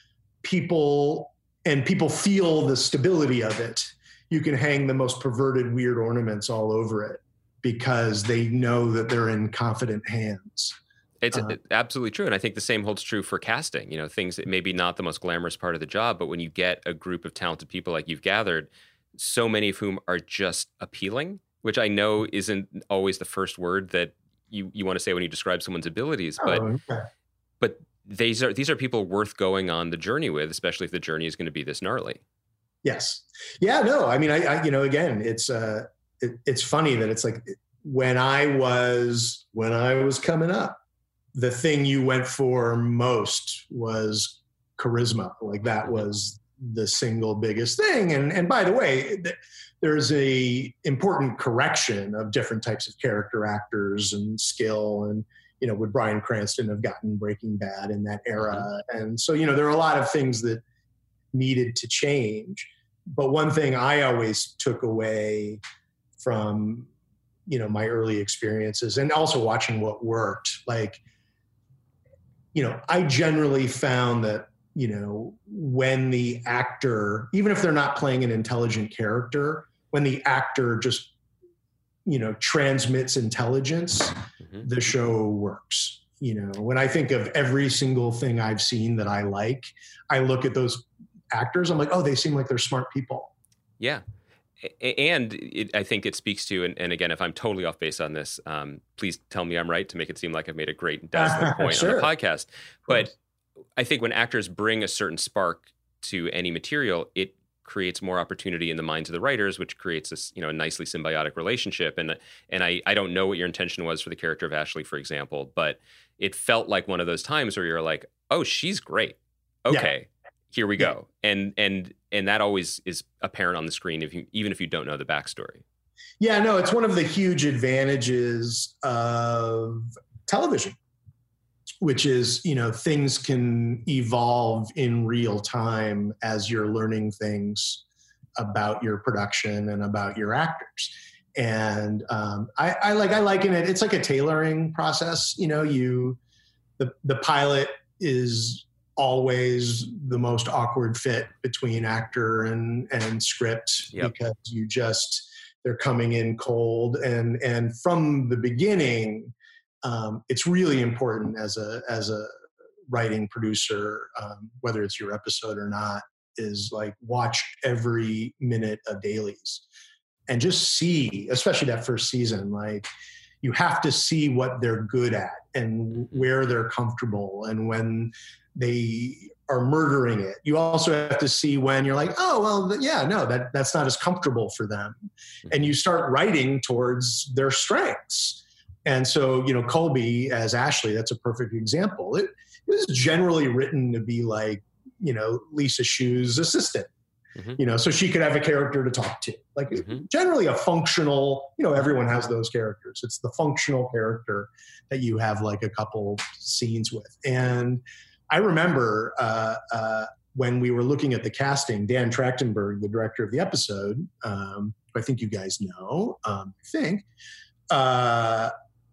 people, and people feel the stability of it, you can hang the most perverted, weird ornaments all over it because they know that they're in confident hands. It's uh, absolutely true. And I think the same holds true for casting, you know, things that maybe not the most glamorous part of the job, but when you get a group of talented people like you've gathered, so many of whom are just appealing, which I know isn't always the first word that you, you want to say when you describe someone's abilities, but, oh, okay. but these are, these are people worth going on the journey with, especially if the journey is going to be this gnarly. Yes. Yeah, no, I mean, I, I you know, again, it's, uh, it, it's funny that it's like when I was, when I was coming up, the thing you went for most was charisma. Like that was the single biggest thing. And, and by the way, th- there's a important correction of different types of character actors and skill. And, you know, would Bryan Cranston have gotten Breaking Bad in that era? Mm-hmm. And so, you know, there are a lot of things that needed to change. But one thing I always took away from, you know, my early experiences and also watching what worked, like, you know, I generally found that, you know, when the actor, even if they're not playing an intelligent character, when the actor just, you know, transmits intelligence, mm-hmm. the show works. You know, when I think of every single thing I've seen that I like, I look at those actors, I'm like, oh, they seem like they're smart people. Yeah. And it, I think it speaks to, and, and again, if I'm totally off base on this, um, please tell me I'm right to make it seem like I've made a great and dazzling point sure. on the podcast. But I think when actors bring a certain spark to any material, it creates more opportunity in the minds of the writers, which creates this, you know, a nicely symbiotic relationship. And and I, I don't know what your intention was for the character of Ashley, for example, but it felt like one of those times where you're like, oh, she's great. Okay. Yeah. Here we go. Yeah. And and and that always is apparent on the screen, if you even if you don't know the backstory. Yeah, no, it's one of the huge advantages of television, which is, you know, things can evolve in real time as you're learning things about your production and about your actors. And um, I, I like I liken it. It's like a tailoring process. You know, you the the pilot is always the most awkward fit between actor and, and script yep. because you just, they're coming in cold. And, and from the beginning, um, it's really important as a, as a writing producer, um, whether it's your episode or not, is like watch every minute of dailies and just see, especially that first season, like you have to see what they're good at and where they're comfortable and when they are murdering it. You also have to see when you're like, oh, well, yeah, no, that, that's not as comfortable for them. And you start writing towards their strengths. And so, you know, Colby as Ashley, that's a perfect example. It, it was generally written to be like, you know, Lisa Shue's assistant, mm-hmm. you know, so she could have a character to talk to. Like mm-hmm. generally a functional, you know, everyone has those characters. It's the functional character that you have like a couple scenes with. And I remember uh, uh, when we were looking at the casting, Dan Trachtenberg, the director of the episode, um, who I think you guys know, um, I think, uh,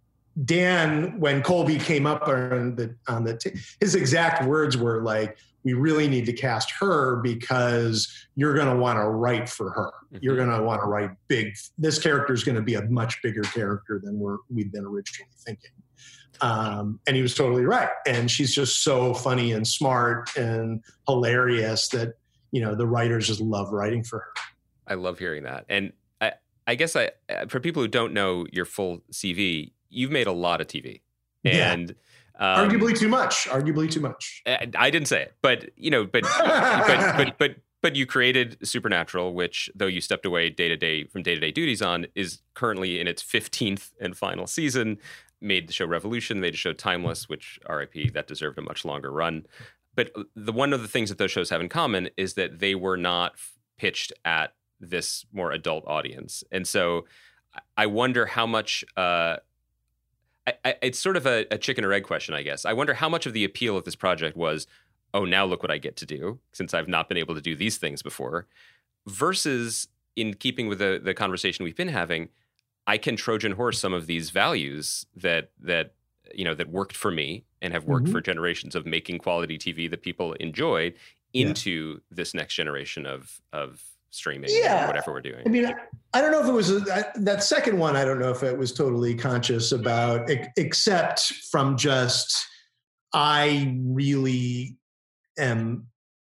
Dan, when Colby came up on the, on the t- his exact words were like, we really need to cast her because you're going to want to write for her. Mm-hmm. You're going to want to write big. This character is going to be a much bigger character than we're, we'd been originally thinking. Um, and he was totally right. And she's just so funny and smart and hilarious that, you know, the writers just love writing for her. I love hearing that. And I, I guess I, for people who don't know your full C V, you've made a lot of T V. And yeah. Um, arguably too much. Arguably too much. I didn't say it, but you know, but but, but but but you created Supernatural, which, though you stepped away day to day from day to day duties on, is currently in its fifteenth and final season. Made the show Revolution, made the show Timeless, which R I P that deserved a much longer run. But the one of the things that those shows have in common is that they were not pitched at this more adult audience, and so I wonder how much. Uh, I, I, it's sort of a, a chicken or egg question, I guess. I wonder how much of the appeal of this project was, oh, now look what I get to do, since I've not been able to do these things before, versus, in keeping with the, the conversation we've been having, I can Trojan horse some of these values that that you know that worked for me and have worked mm-hmm. for generations of making quality T V that people enjoyed into yeah. this next generation of of streaming yeah. or whatever we're doing. I mean, I don't know if it was a, I, that second one. I don't know if it was totally conscious about, except from just, I really am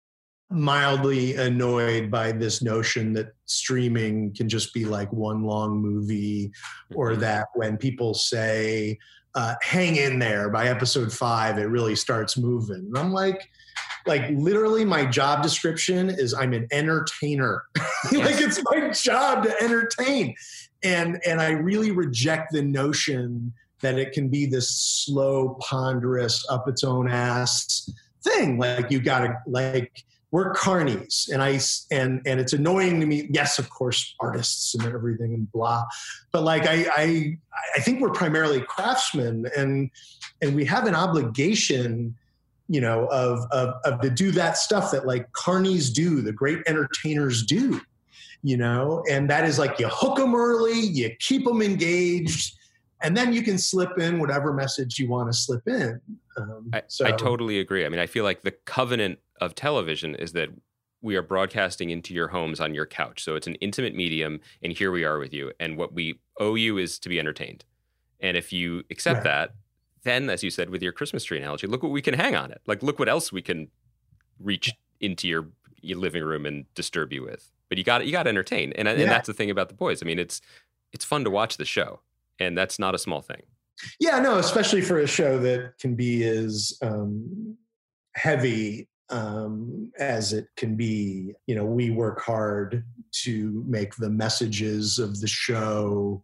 mildly annoyed by this notion that streaming can just be like one long movie, or mm-hmm. that when people say, uh, hang in there by episode five, it really starts moving. And I'm like, Like literally my job description is I'm an entertainer. Like it's my job to entertain. And, and I really reject the notion that it can be this slow, ponderous, up its own ass thing. Like you gotta, like we're carnies, and I, and, and it's annoying to me. Yes, of course, artists and everything and blah, but like, I, I, I think we're primarily craftsmen, and, and we have an obligation, you know, of, of, of to do that stuff that like carnies do, the great entertainers do, you know, and that is like, you hook them early, you keep them engaged, and then you can slip in whatever message you want to slip in. Um, I, so. I totally agree. I mean, I feel like the covenant of television is that we are broadcasting into your homes on your couch. So it's an intimate medium, and here we are with you. And what we owe you is to be entertained. And if you accept right. that, then, as you said with your Christmas tree analogy, look what we can hang on it. Like, look what else we can reach into your, your living room and disturb you with. But you got you got to entertain, and, and yeah. that's the thing about The Boys. I mean, it's it's fun to watch the show, and that's not a small thing. Yeah, no, especially for a show that can be as um, heavy um, as it can be. You know, we work hard to make the messages of the show,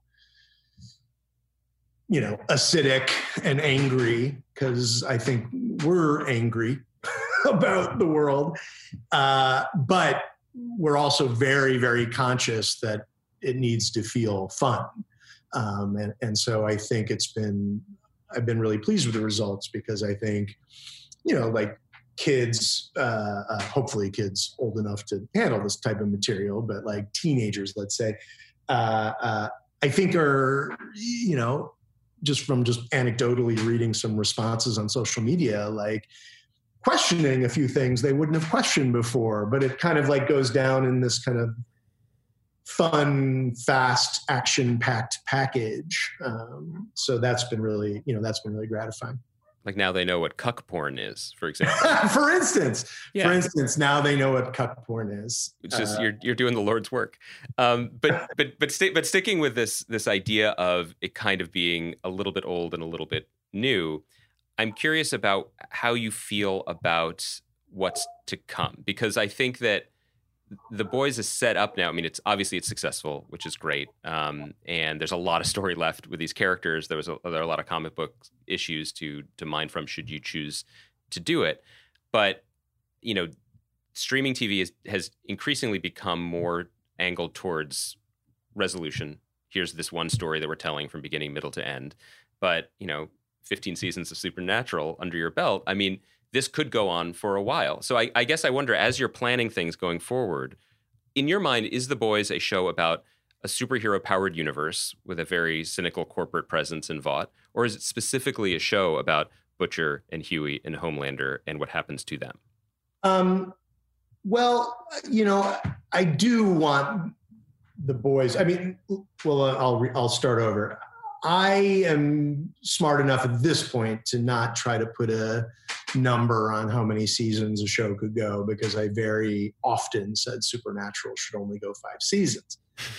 you know, acidic and angry, because I think we're angry about the world. Uh, but we're also very, very conscious that it needs to feel fun. Um, and, and so I think it's been, I've been really pleased with the results, because I think, you know, like kids, uh, uh, hopefully kids old enough to handle this type of material, but like teenagers, let's say, uh, uh, I think are, you know, just from just anecdotally reading some responses on social media, like questioning a few things they wouldn't have questioned before, but it kind of like goes down in this kind of fun, fast, action-packed package. Um, so that's been really, you know, that's been really gratifying. Like now they know what cuck porn is, for example. for instance, Yeah. for instance, now they know what cuck porn is. It's just Uh, you're you're doing the Lord's work. Um, but but but sti- but sticking with this this idea of it kind of being a little bit old and a little bit new, I'm curious about how you feel about what's to come, because I think that The Boys is set up now. I mean, it's obviously it's successful, which is great, um, and there's a lot of story left with these characters. There was a, there are a lot of comic book issues to to mine from, should you choose to do it. But you know, streaming T V is, has increasingly become more angled towards resolution. Here's this one story that we're telling from beginning, middle to end. But you know, fifteen seasons of Supernatural under your belt. I mean, this could go on for a while. So I, I guess I wonder, as you're planning things going forward, in your mind, is The Boys a show about a superhero-powered universe with a very cynical corporate presence in Vought, or is it specifically a show about Butcher and Huey and Homelander and what happens to them? Um, well, you know, I do want The Boys. I mean, well, I'll re- I'll start over. I am smart enough at this point to not try to put a number on how many seasons a show could go, because I very often said Supernatural should only go five seasons.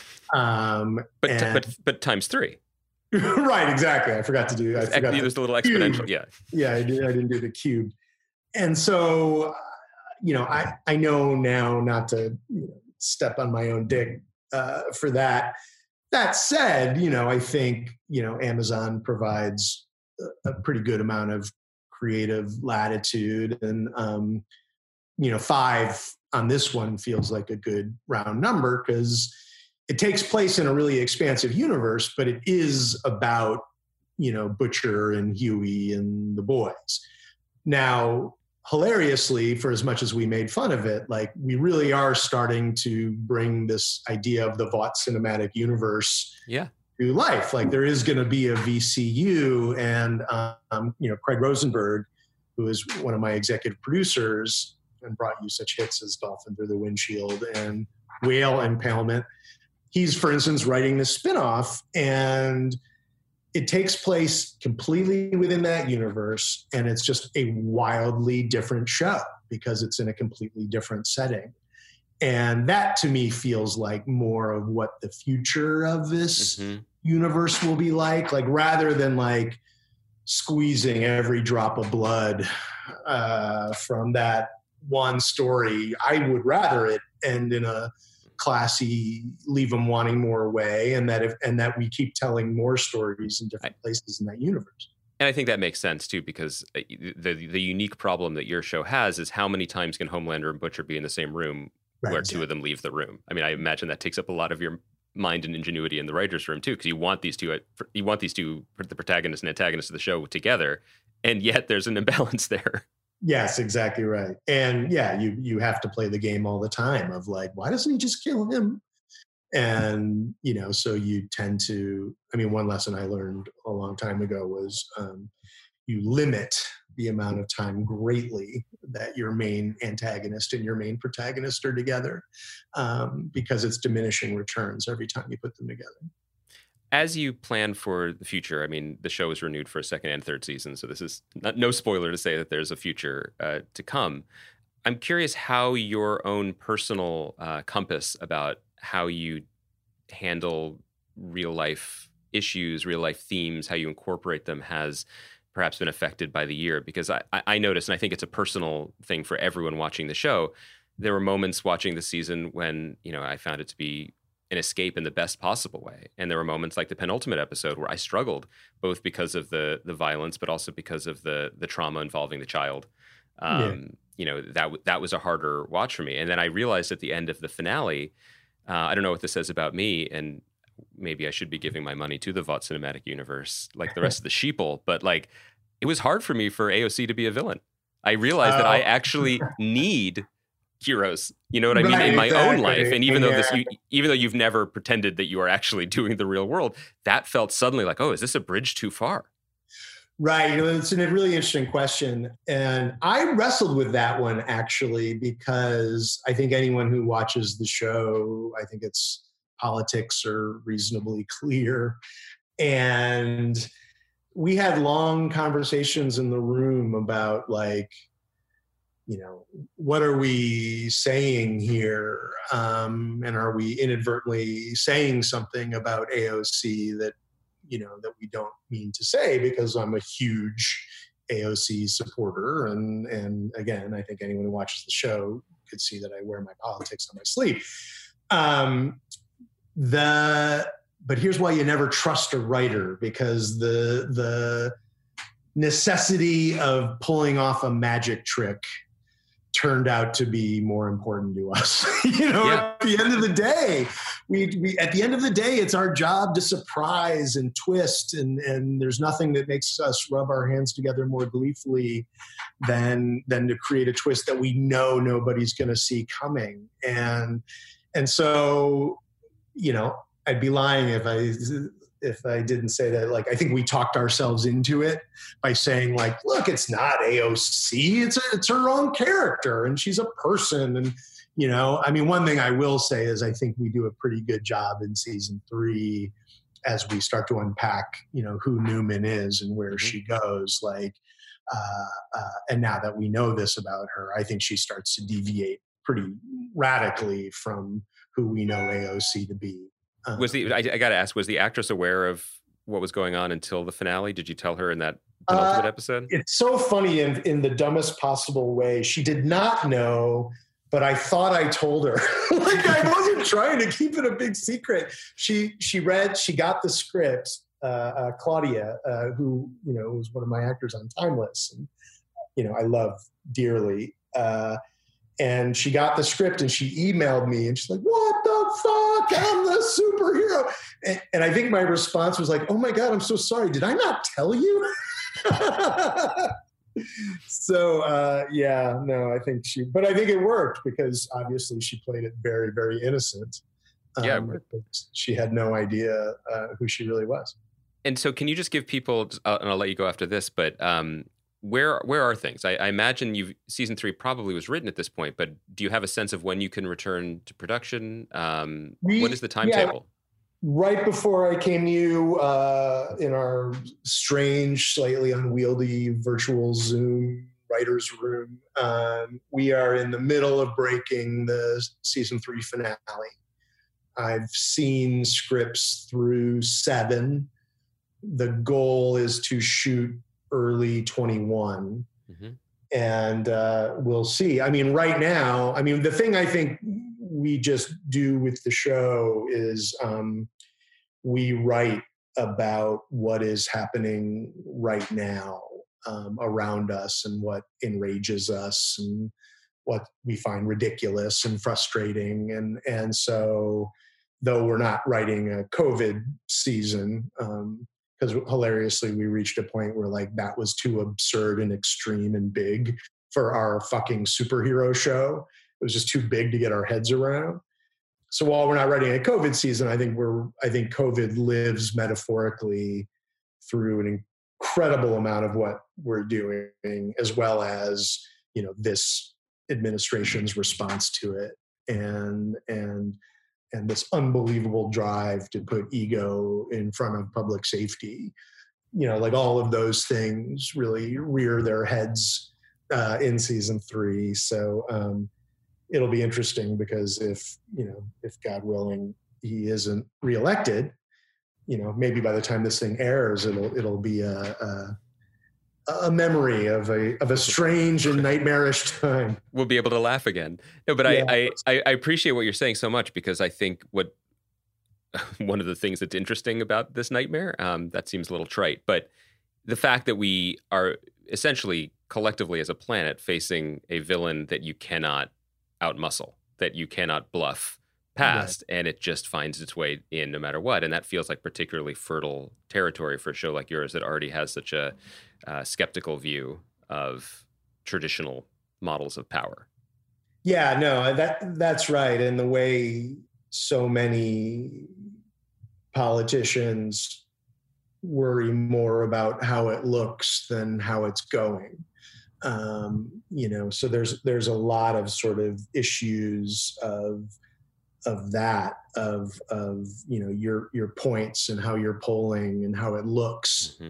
Um, But and, but but times three. right, exactly. I forgot to do. I forgot to, There's a little exponential. cube. Yeah. Yeah, I, did, I didn't do the cube. And so, uh, you know, I I know now not to you know, step on my own dick uh, for that. That said, you know, I think, you know, Amazon provides a, a pretty good amount of creative latitude, and, um, you know, five on this one feels like a good round number because it takes place in a really expansive universe, but it is about, you know, Butcher and Huey and the boys. Now, hilariously, for as much as we made fun of it, like we really are starting to bring this idea of the Vought cinematic universe Yeah. to life. Like there is going to be a V C U, and um, you know, Craig Rosenberg, who is one of my executive producers and brought you such hits as Dolphin Through the Windshield and Whale Impalement. He's, for instance, writing this spinoff, and it takes place completely within that universe, and it's just a wildly different show because it's in a completely different setting. And that to me feels like more of what the future of this Mm-hmm. universe will be like, like rather than like squeezing every drop of blood uh, from that one story. I would rather it end in a classy, leave them wanting more way, and that if and that we keep telling more stories in different places in that universe. And I think that makes sense too, because the the unique problem that your show has is how many times can Homelander and Butcher be in the same room Right, where exactly. two of them leave the room? I mean, I imagine that takes up a lot of your mind and ingenuity in the writers' room too, because you want these two you want these two the protagonist and antagonist of the show together, and yet there's an imbalance there. Yes, exactly right. And yeah, you you have to play the game all the time of like, why doesn't he just kill him? And, you know, so you tend to, I mean, one lesson I learned a long time ago was um, you limit the amount of time greatly that your main antagonist and your main protagonist are together, um, because it's diminishing returns every time you put them together. As you plan for the future, I mean, the show is renewed for a second and third season, so this is not, no spoiler to say that there's a future uh, to come. I'm curious how your own personal uh, compass about how you handle real life issues, real life themes, how you incorporate them has perhaps been affected by the year. Because I, I noticed, and I think it's a personal thing for everyone watching the show, there were moments watching the season when, you know, I found it to be an escape in the best possible way. And there were moments like the penultimate episode where I struggled, both because of the the violence, but also because of the the trauma involving the child. Um, yeah. You know, that that was a harder watch for me. And then I realized at the end of the finale, uh, I don't know what this says about me, and maybe I should be giving my money to the Vought cinematic universe like the rest of the sheeple, but like it was hard for me for A O C to be a villain. I realized oh. that I actually need heroes, you know what I mean, right, in my exactly. own life. And even yeah. though this, you, even though you've never pretended that you are actually doing the real world, that felt suddenly like, oh, is this a bridge too far? Right. You know, it's a really interesting question. And I wrestled with that one actually, because I think anyone who watches the show, I think its politics are reasonably clear. And we had long conversations in the room about like, you know, what are we saying here? Um, and are we inadvertently saying something about A O C that, you know, that we don't mean to say, because I'm a huge A O C supporter. And, and again, I think anyone who watches the show could see that I wear my politics on my sleeve. Um, the, but here's why you never trust a writer, because the, the necessity of pulling off a magic trick turned out to be more important to us. you know, yeah. At the end of the day, we, we, at the end of the day, it's our job to surprise and twist. And, and there's nothing that makes us rub our hands together more gleefully than, than to create a twist that we know nobody's going to see coming. And, and so, you know, I'd be lying if I, if I didn't say that. Like, I think we talked ourselves into it by saying like, look, it's not A O C, it's a, it's her own character and she's a person. And, you know, I mean, one thing I will say is I think we do a pretty good job in season three as we start to unpack, you know, who Newman is and where mm-hmm. she goes. Like, uh, uh, and now that we know this about her, I think she starts to deviate pretty radically from who we know A O C to be. Um, was the I, I got to ask, was the actress aware of what was going on until the finale? Did you tell her in that penultimate uh, episode? It's so funny in, in the dumbest possible way. She did not know, but I thought I told her. Like, I wasn't trying to keep it a big secret. She she read, she got the script. Uh, uh, Claudia, uh, who you know was one of my actors on Timeless, and you know I love dearly. Uh, And she got the script and she emailed me and she's like, what the fuck? I'm the superhero. And, and I think my response was like, oh my God, I'm so sorry. Did I not tell you? so, uh, yeah, no, I think she, but I think it worked because obviously she played it very, very innocent. Um, yeah. She had no idea uh, who she really was. And so can you just give people, uh, and I'll let you go after this, but um, Where where are things? I, I imagine you season three probably was written at this point, but do you have a sense of when you can return to production? Um, we, what is the timetable? Yeah, right before I came to you uh, in our strange, slightly unwieldy virtual Zoom writer's room, um, we are in the middle of breaking the season three finale. I've seen scripts through seven. The goal is to shoot early twenty-one. Mm-hmm. And uh, we'll see. I mean, right now, I mean, the thing I think we just do with the show is um, we write about what is happening right now um, around us and what enrages us and what we find ridiculous and frustrating. And, and so though we're not writing a COVID season, um, because hilariously, we reached a point where like that was too absurd and extreme and big for our fucking superhero show. It was just too big to get our heads around. So while we're not writing a COVID season, I think we're, I think COVID lives metaphorically through an incredible amount of what we're doing, as well as, you know, this administration's response to it. And, and, and this unbelievable drive to put ego in front of public safety. You know, like all of those things really rear their heads uh, in season three. So um, it'll be interesting because if, you know, if God willing, he isn't reelected, you know, maybe by the time this thing airs, it'll, it'll be a, a a memory of a of a strange and nightmarish time. We'll be able to laugh again. No, but yeah. I, I I appreciate what you're saying so much, because I think what one of the things that's interesting about this nightmare, um, that seems a little trite, but the fact that we are essentially collectively as a planet facing a villain that you cannot outmuscle, that you cannot bluff past, right. And it just finds its way in no matter what. And that feels like particularly fertile territory for a show like yours that already has such a uh, skeptical view of traditional models of power. Yeah, no, that that's right. And the way so many politicians worry more about how it looks than how it's going. Um, you know, so there's there's a lot of sort of issues of of that, of, of, you know, your, your points and how you're polling and how it looks. Mm-hmm.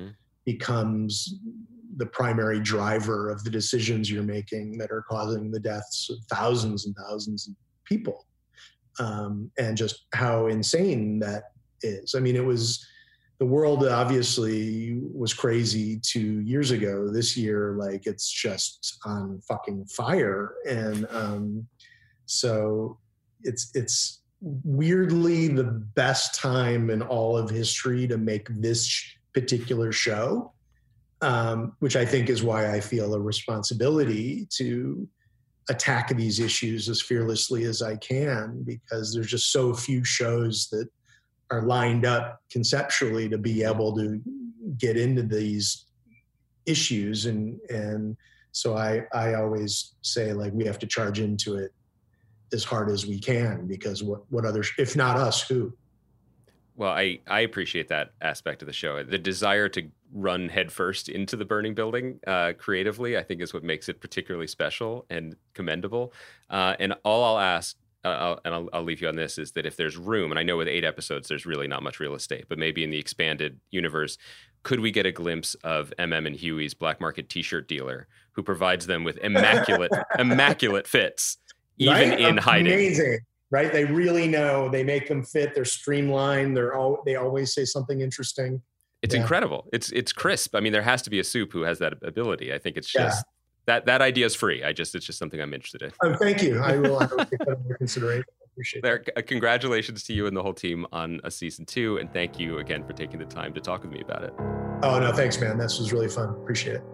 becomes the primary driver of the decisions you're making that are causing the deaths of thousands and thousands of people. Um, and just how insane that is. I mean, it was, the world obviously was crazy two years ago. This year, like, it's just on fucking fire. And um, so it's, it's weirdly the best time in all of history to make this particular show, um, which I think is why I feel a responsibility to attack these issues as fearlessly as I can, because there's just so few shows that are lined up conceptually to be able to get into these issues. And, and so I, I always say, like, we have to charge into it as hard as we can, because what, what others, if not us, who? Well, I, I appreciate that aspect of the show. The desire to run headfirst into the burning building uh, creatively, I think, is what makes it particularly special and commendable. Uh, and all I'll ask, uh, I'll, and I'll, I'll leave you on this, is that if there's room, and I know with eight episodes, there's really not much real estate, but maybe in the expanded universe, could we get a glimpse of M M and Huey's black market T-shirt dealer, who provides them with immaculate, immaculate fits, even right? in hiding? Amazing. Right? They really know. They make them fit. They're streamlined. They're all, they always say something interesting. It's yeah. incredible. It's it's crisp. I mean, there has to be a soup who has that ability. I think it's just yeah. that that idea is free. I just it's just something I'm interested in. Oh, thank you. I will, I will take that under consideration. I appreciate there, uh, congratulations to you and the whole team on a season two, and thank you again for taking the time to talk with me about it. Oh no, thanks, man. This was really fun. Appreciate it.